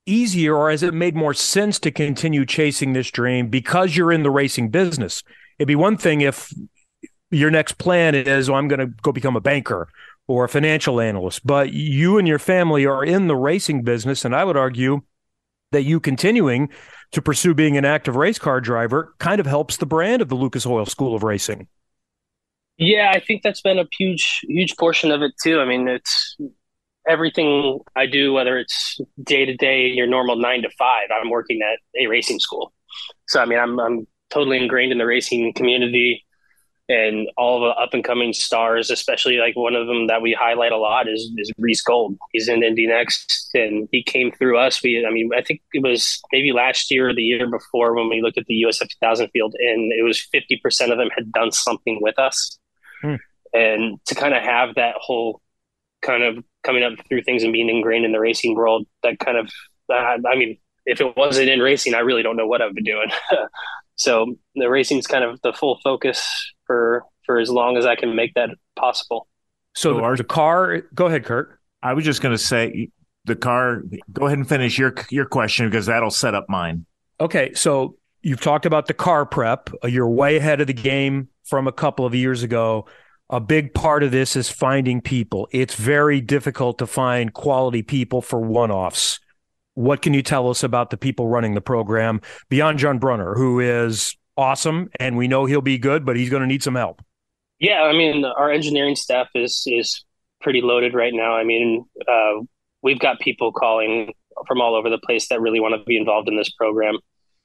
easier, or has it made more sense to continue chasing this dream because you're in the racing business? It'd be one thing if your next plan is, I'm going to go become a banker or a financial analyst, but you and your family are in the racing business, and I would argue that you continuing to pursue being an active race car driver kind of helps the brand of the Lucas Oil School of Racing. Yeah, I think that's been a huge portion of it too. I mean, it's everything I do, whether it's day to day, your normal 9 to 5, I'm working at a racing school. So, I mean, I'm totally ingrained in the racing community and all the up and coming stars, especially like one of them that we highlight a lot is Reese Gold. He's in Indy next, and he came through us. I think it was maybe last year or the year before when we looked at the USF 2000 field, and it was 50% of them had done something with us. And to kind of have that whole kind of coming up through things and being ingrained in the racing world, that kind of, I mean, if it wasn't in racing, I really don't know what I've been doing. So the racing's kind of the full focus for as long as I can make that possible. So the car, go ahead, Kurt. I was just going to say the car, go ahead and finish your question because that'll set up mine. Okay. So you've talked about the car prep. You're way ahead of the game from a couple of years ago. A big part of this is finding people. It's very difficult to find quality people for one-offs. What can you tell us about the people running the program beyond John Brunner, who is awesome, and we know he'll be good, but he's going to need some help? Yeah, I mean, our engineering staff is pretty loaded right now. I mean, we've got people calling from all over the place that really want to be involved in this program.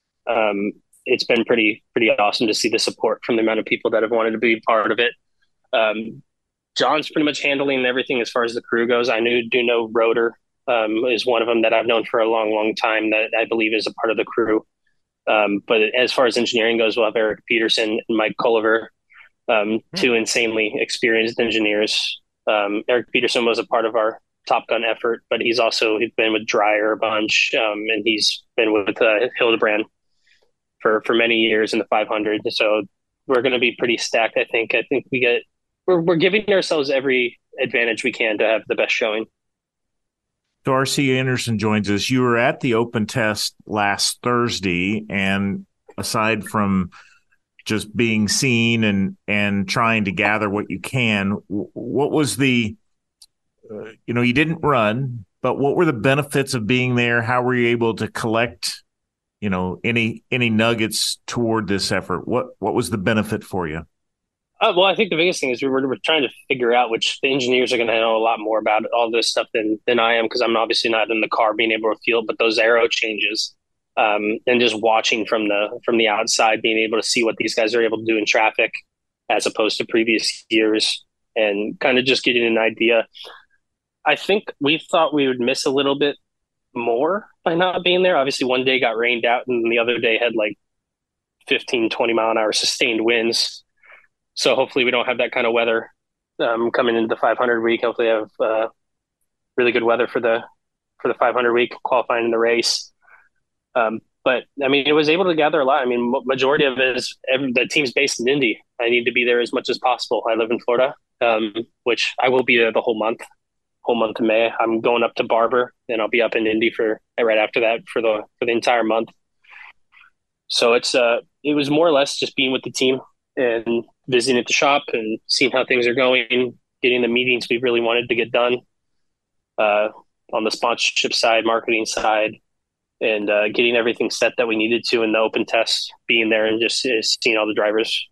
It's been pretty awesome to see the support from the amount of people that have wanted to be part of it. John's pretty much handling everything as far as the crew goes. I do know Rotor is one of them that I've known for a long time that I believe is a part of the crew. But as far as engineering goes, we'll have Eric Peterson and Mike Culliver, two insanely experienced engineers. Eric Peterson was a part of our Top Gun effort, but he's been with Dreyer a bunch, and he's been with Hildebrand for many years in the 500. So we're going to be pretty stacked. I think we're giving ourselves every advantage we can to have the best showing. So RC Anderson joins us. You were at the open test last Thursday, and aside from just being seen and trying to gather what you can, what was the, you didn't run, but what were the benefits of being there? How were you able to collect, any nuggets toward this effort? What was the benefit for you? Well, I think the biggest thing is we're trying to figure out, which the engineers are going to know a lot more about all this stuff than I am, because I'm obviously not in the car being able to feel, but those aero changes, and just watching from the outside, being able to see what these guys are able to do in traffic as opposed to previous years, and kind of just getting an idea. I think we thought we would miss a little bit more by not being there. Obviously, one day got rained out, and the other day had like 15, 20 mile an hour sustained winds. So hopefully we don't have that kind of weather coming into the 500 week. Hopefully have really good weather for the 500 week qualifying in the race. But I mean, it was able to gather a lot. I mean, majority of it is the team's based in Indy. I need to be there as much as possible. I live in Florida, which I will be there the whole month of May. I'm going up to Barber, and I'll be up in Indy for right after that for the entire month. So it was more or less just being with the team and visiting at the shop and seeing how things are going, getting the meetings we really wanted to get done on the sponsorship side, marketing side, and getting everything set that we needed to in the open test, being there and just seeing all the drivers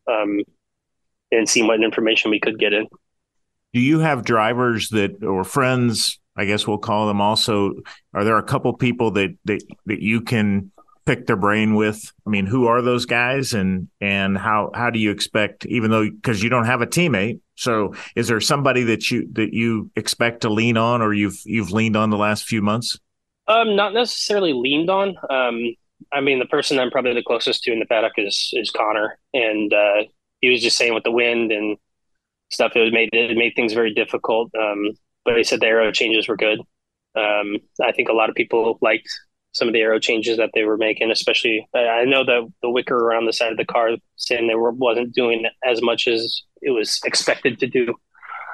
and seeing what information we could get in. Do you have drivers or friends, I guess we'll call them also, are there a couple people that you can pick their brain with? I mean, who are those guys, and how do you expect, even though, because you don't have a teammate, so is there somebody that you expect to lean on, or you've leaned on the last few months? Not necessarily leaned on. I mean, the person I'm probably the closest to in the paddock is Connor, and he was just saying with the wind and stuff, it made things very difficult. But he said the aero changes were good. I think a lot of people liked some of the aero changes that they were making, especially I know the wicker around the side of the car saying wasn't doing as much as it was expected to do.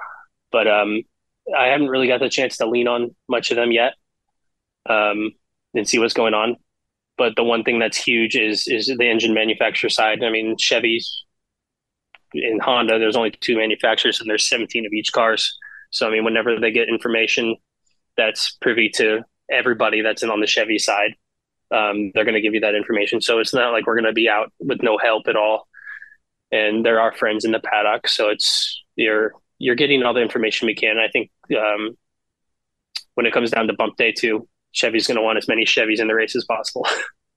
But I haven't really got the chance to lean on much of them yet. and see what's going on. But the one thing that's huge is the engine manufacturer side. I mean, Chevy's and Honda, there's only 2 manufacturers and there's 17 of each cars. So, I mean, whenever they get information that's privy to everybody that's on the Chevy side, they're going to give you that information. So it's not like we're going to be out with no help at all. And there are friends in the paddock. So it's, you're getting all the information we can. I think when it comes down to bump day 2, Chevy's going to want as many Chevys in the race as possible.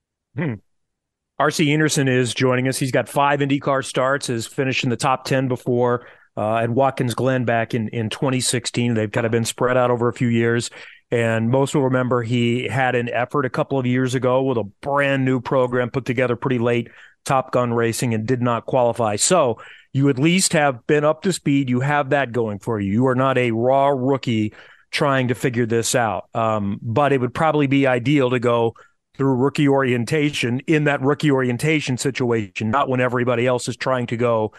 RC Enerson is joining us. He's got 5 IndyCar starts, has finished in the top 10 before at Watkins Glen back in 2016. They've kind of been spread out over a few years. And most will remember he had an effort a couple of years ago with a brand new program put together pretty late, Top Gun Racing, and did not qualify. So you at least have been up to speed. You have that going for you. You are not a raw rookie trying to figure this out. But it would probably be ideal to go through rookie orientation in that rookie orientation situation, not when everybody else is trying to go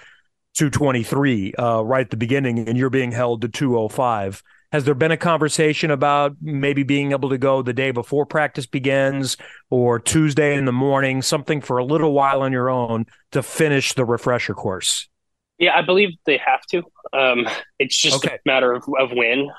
223 right at the beginning and you're being held to 205. Has there been a conversation about maybe being able to go the day before practice begins or Tuesday in the morning, something for a little while on your own to finish the refresher course? Yeah, I believe they have to. It's just a matter of when.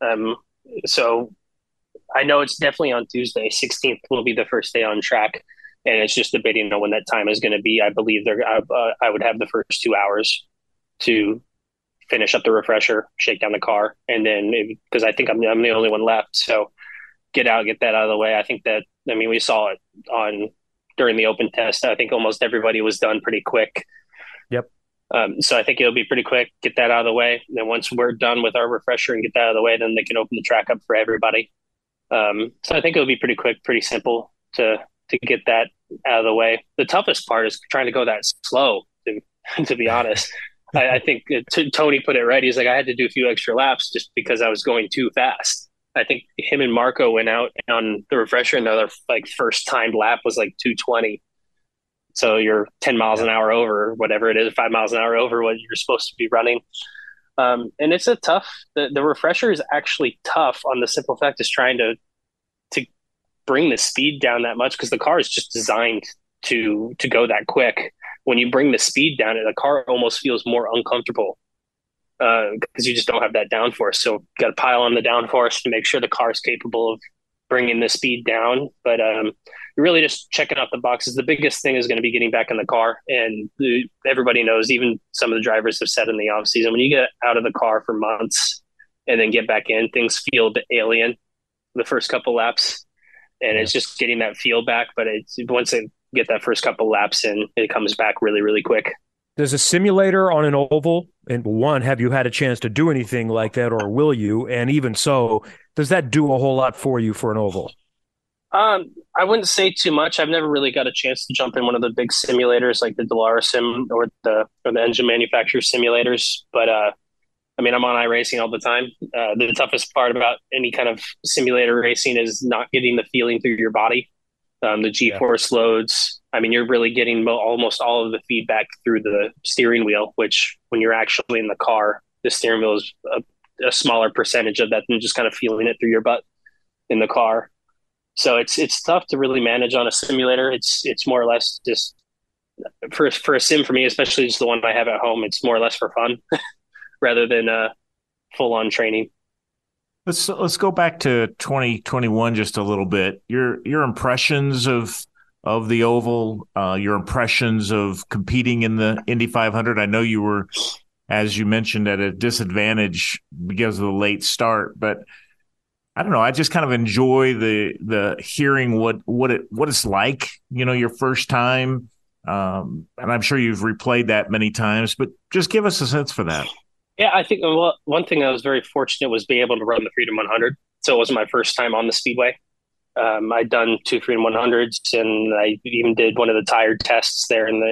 So I know it's definitely on Tuesday. 16th will be the first day on track, and it's just debating on when that time is going to be. I believe I would have the first 2 hours to finish up the refresher, shake down the car, and then because I think I'm the only one left, so get that out of the way. I think that, I mean, we saw it during the open test. I think almost everybody was done pretty quick. Yep. So I think it'll be pretty quick. Get that out of the way. And then once we're done with our refresher and get that out of the way, then they can open the track up for everybody. So I think it'll be pretty quick, pretty simple to get that out of the way. The toughest part is trying to go that slow, to be honest. I think Tony put it right. He's like, I had to do a few extra laps just because I was going too fast. I think him and Marco went out on the refresher and their first timed lap was like 220. So you're 10 miles an hour over, whatever it is, 5 miles an hour over what you're supposed to be running. And it's a tough, the refresher is actually tough on the simple fact is trying to bring the speed down that much because the car is just designed to go that quick. When you bring the speed down, the car almost feels more uncomfortable because you just don't have that downforce. So you got to pile on the downforce to make sure the car is capable of bringing the speed down. But you're really just checking out the boxes. The biggest thing is going to be getting back in the car. And everybody knows, even some of the drivers have said in the off season, when you get out of the car for months and then get back in, things feel a bit alien the first couple laps. And it's just getting that feel back. But it's once they get that first couple laps in, it comes back really, really quick. Does a simulator on an oval, and one, have you had a chance to do anything like that, or will you? And even so, does that do a whole lot for you for an oval? I wouldn't say too much. I've never really got a chance to jump in one of the big simulators like the Dallara Sim or the engine manufacturer simulators. But I mean, I'm on iRacing all the time. The toughest part about any kind of simulator racing is not getting the feeling through your body. The G-force loads. I mean, you're really getting almost all of the feedback through the steering wheel, which when you're actually in the car, the steering wheel is a smaller percentage of that than just kind of feeling it through your butt in the car. So it's tough to really manage on a simulator. It's more or less just for a sim for me, especially just the one I have at home. It's more or less for fun rather than full on training. Let's go back to 2021 just a little bit. Your impressions of the oval, your impressions of competing in the Indy 500. I know you were, as you mentioned, at a disadvantage because of the late start, but I don't know. I just kind of enjoy the hearing what it's like. You know, your first time, and I'm sure you've replayed that many times. But just give us a sense for that. Yeah, I think one thing I was very fortunate was being able to run the Freedom 100. So it wasn't my first time on the speedway. I'd done 2 Freedom 100s, and I even did one of the tired tests there in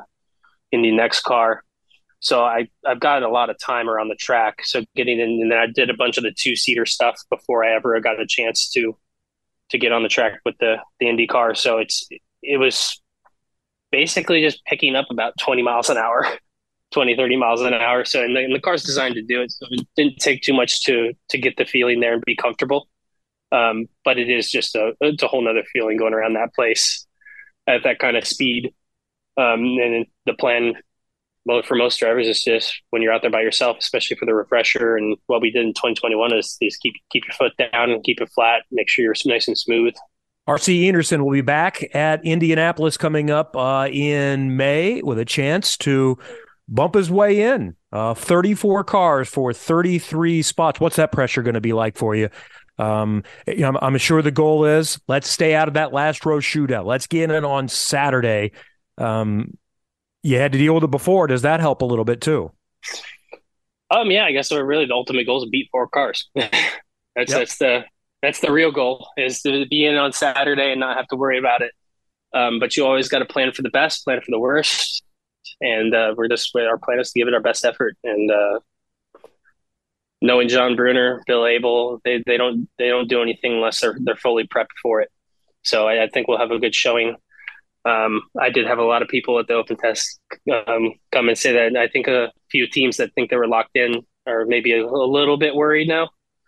the next car. So I've got a lot of time around the track. So getting in, and then I did a bunch of the 2-seater stuff before I ever got a chance to get on the track with the Indy car. So it was basically just picking up about 20 miles an hour. 20, 30 miles an hour. So, and the car's designed to do it. So it didn't take too much to get the feeling there and be comfortable. But it is just it's a whole nother feeling going around that place at that kind of speed. And the plan, well, for most drivers, is just when you're out there by yourself, especially for the refresher. And what we did in 2021 is keep your foot down and keep it flat, make sure you're nice and smooth. R.C. Anderson will be back at Indianapolis coming up in May with a chance to bump his way in. 34 cars for 33 spots. What's that pressure going to be like for you? I'm sure the goal is let's stay out of that last row shootout. Let's get in on Saturday. You had to deal with it before. Does that help a little bit too? Yeah, I guess really the ultimate goal is to beat 4 cars. That's the real goal, is to be in on Saturday and not have to worry about it. But you always got to plan for the best, plan for the worst. And our plan is to give it our best effort. And knowing John Brunner, Bill Abel, they don't do anything unless they're fully prepped for it. So I think we'll have a good showing. I did have a lot of people at the open test come and say that I think a few teams that think they were locked in are maybe a little bit worried now.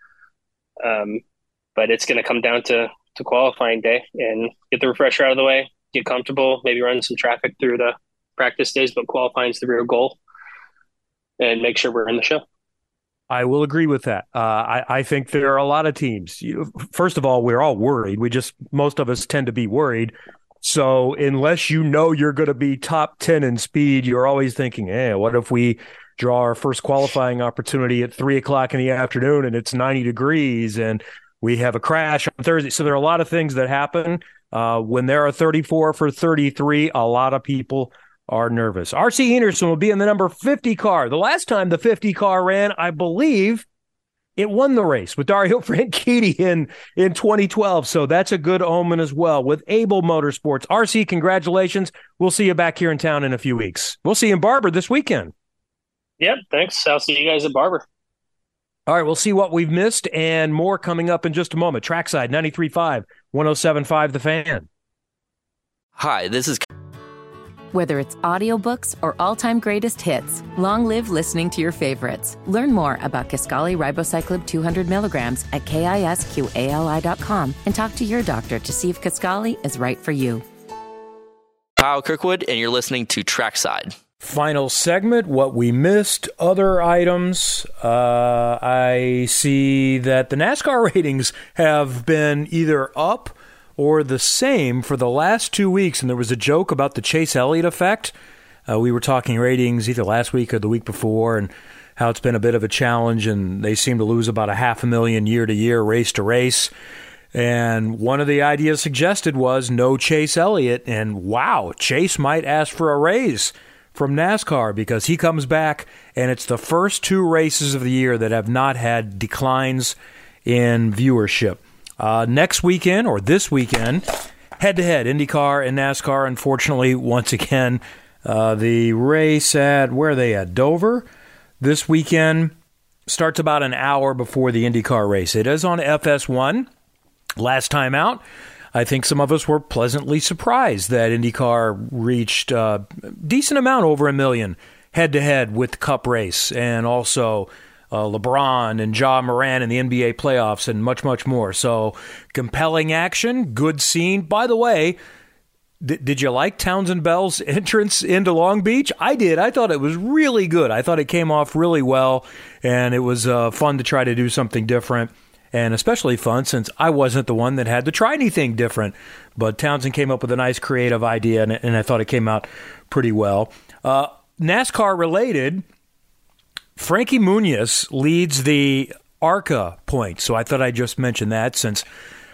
But it's going to come down to qualifying day and get the refresher out of the way, get comfortable, maybe run some traffic through the practice days, but qualifying is the real goal, and make sure we're in the show. I will agree with that. I think there are a lot of teams. First of all, we're all worried. Most of us tend to be worried. So unless you know you're going to be top 10 in speed, you're always thinking, what if we draw our first qualifying opportunity at 3:00 in the afternoon and it's 90 degrees and we have a crash on Thursday? So there are a lot of things that happen. When there are 34 for 33, a lot of people are nervous. R.C. Anderson will be in the number 50 car. The last time the 50 car ran, I believe it won the race with Dario Franchitti in 2012. So that's a good omen as well with Able Motorsports. R.C., congratulations. We'll see you back here in town in a few weeks. We'll see you in Barber this weekend. Yep, thanks. I'll see you guys at Barber. All right, we'll see what we've missed and more coming up in just a moment. Trackside 93.5, 107.5 The Fan. Hi, this is... Whether it's audiobooks or all-time greatest hits, long live listening to your favorites. Learn more about Kisqali Ribociclib 200 milligrams at KISQALI.com and talk to your doctor to see if Kisqali is right for you. Kyle Kirkwood, and you're listening to Trackside. Final segment, what we missed, other items. I see that the NASCAR ratings have been either up or the same for the last 2 weeks, and there was a joke about the Chase Elliott effect. We were talking ratings either last week or the week before, and how it's been a bit of a challenge, and they seem to lose about 500,000 year to year, race to race. And one of the ideas suggested was no Chase Elliott, and wow, Chase might ask for a raise from NASCAR because he comes back, and it's the first 2 races of the year that have not had declines in viewership. Next weekend, or this weekend, head-to-head, IndyCar and NASCAR. Unfortunately, once again, the race at, where are they at? Dover this weekend starts about an hour before the IndyCar race. It is on FS1. Last time out, I think some of us were pleasantly surprised that IndyCar reached a decent amount, over 1 million, head-to-head with the Cup race, and also LeBron and Ja Morant in the NBA playoffs, and much, much more. So compelling action, good scene. By the way, did you like Townsend Bell's entrance into Long Beach? I did. I thought it was really good. I thought it came off really well, and it was fun to try to do something different, and especially fun since I wasn't the one that had to try anything different. But Townsend came up with a nice creative idea, and I thought it came out pretty well. NASCAR related, Frankie Muniz leads the ARCA points, so I thought I'd just mention that since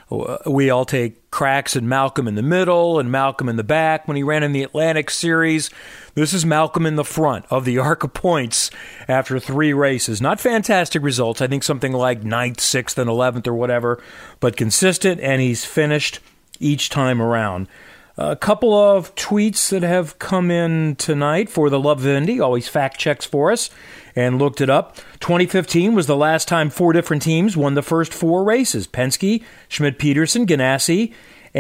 we all take cracks at Malcolm in the middle and Malcolm in the back when he ran in the Atlantic Series. This is Malcolm in the front of the ARCA points after 3 races. Not fantastic results. I think something like 9th, 6th, and 11th or whatever, but consistent, and he's finished each time around. A couple of tweets that have come in tonight for the Love of Indy, always fact checks for us, and looked it up. 2015 was the last time 4 different teams won the first 4 races. Penske, Schmidt-Peterson, Ganassi,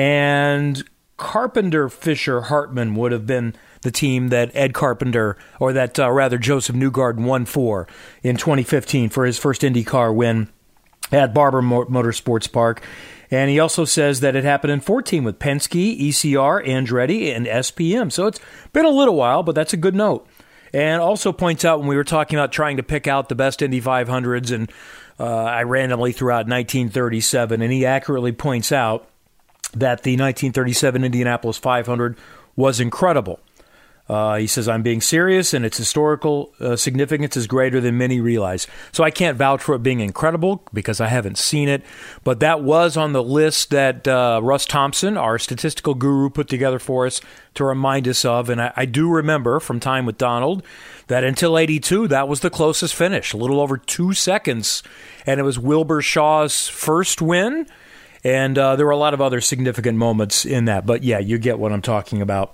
and Carpenter, Fisher, Hartman would have been the team that Ed Carpenter, or that rather Joseph Newgarden won for in 2015 for his first IndyCar win at Barber Motorsports Park. And he also says that it happened in 14 with Penske, ECR, Andretti, and SPM. So it's been a little while, but that's a good note. And also points out when we were talking about trying to pick out the best Indy 500s, and I randomly threw out 1937, and he accurately points out that the 1937 Indianapolis 500 was incredible. He says, I'm being serious, and its historical significance is greater than many realize. So I can't vouch for it being incredible because I haven't seen it, but that was on the list that Russ Thompson, our statistical guru, put together for us to remind us of. And I do remember from time with Donald that until 82, that was the closest finish, a little over 2 seconds, and it was Wilbur Shaw's first win, and there were a lot of other significant moments in that. But yeah, you get what I'm talking about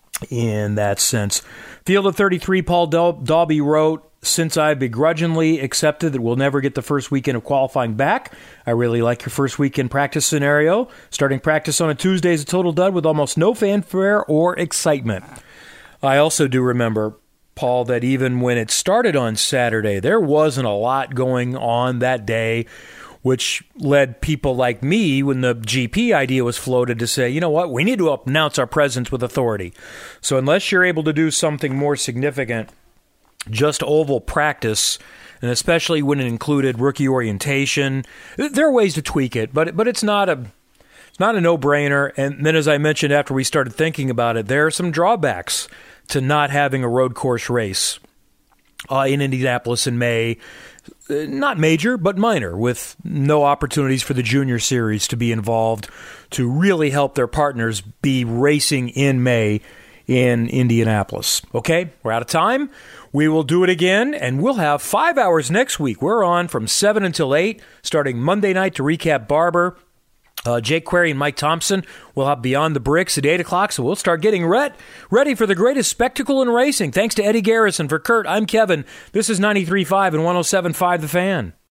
in that sense. Field of 33, Paul Dalby wrote, since I begrudgingly accepted that we'll never get the first weekend of qualifying back, I really like your first weekend practice scenario. Starting practice on a Tuesday is a total dud with almost no fanfare or excitement. I also do remember, Paul, that even when it started on Saturday, there wasn't a lot going on that day, which led people like me, when the GP idea was floated, to say, you know what, we need to announce our presence with authority. So unless you're able to do something more significant, just oval practice, and especially when it included rookie orientation, there are ways to tweak it, but it's not a no-brainer. And then, as I mentioned after we started thinking about it, there are some drawbacks to not having a road course race in Indianapolis in May. Not major, but minor, with no opportunities for the Junior Series to be involved to really help their partners be racing in May in Indianapolis. Okay, we're out of time. We will do it again, and we'll have 5 hours next week. We're on from 7 until 8, starting Monday night to recap Barber. Jake Query and Mike Thompson will have Beyond the Bricks at 8 o'clock, so we'll start getting ready for the greatest spectacle in racing. Thanks to Eddie Garrison. For Kurt, I'm Kevin. This is 93.5 and 107.5 The Fan.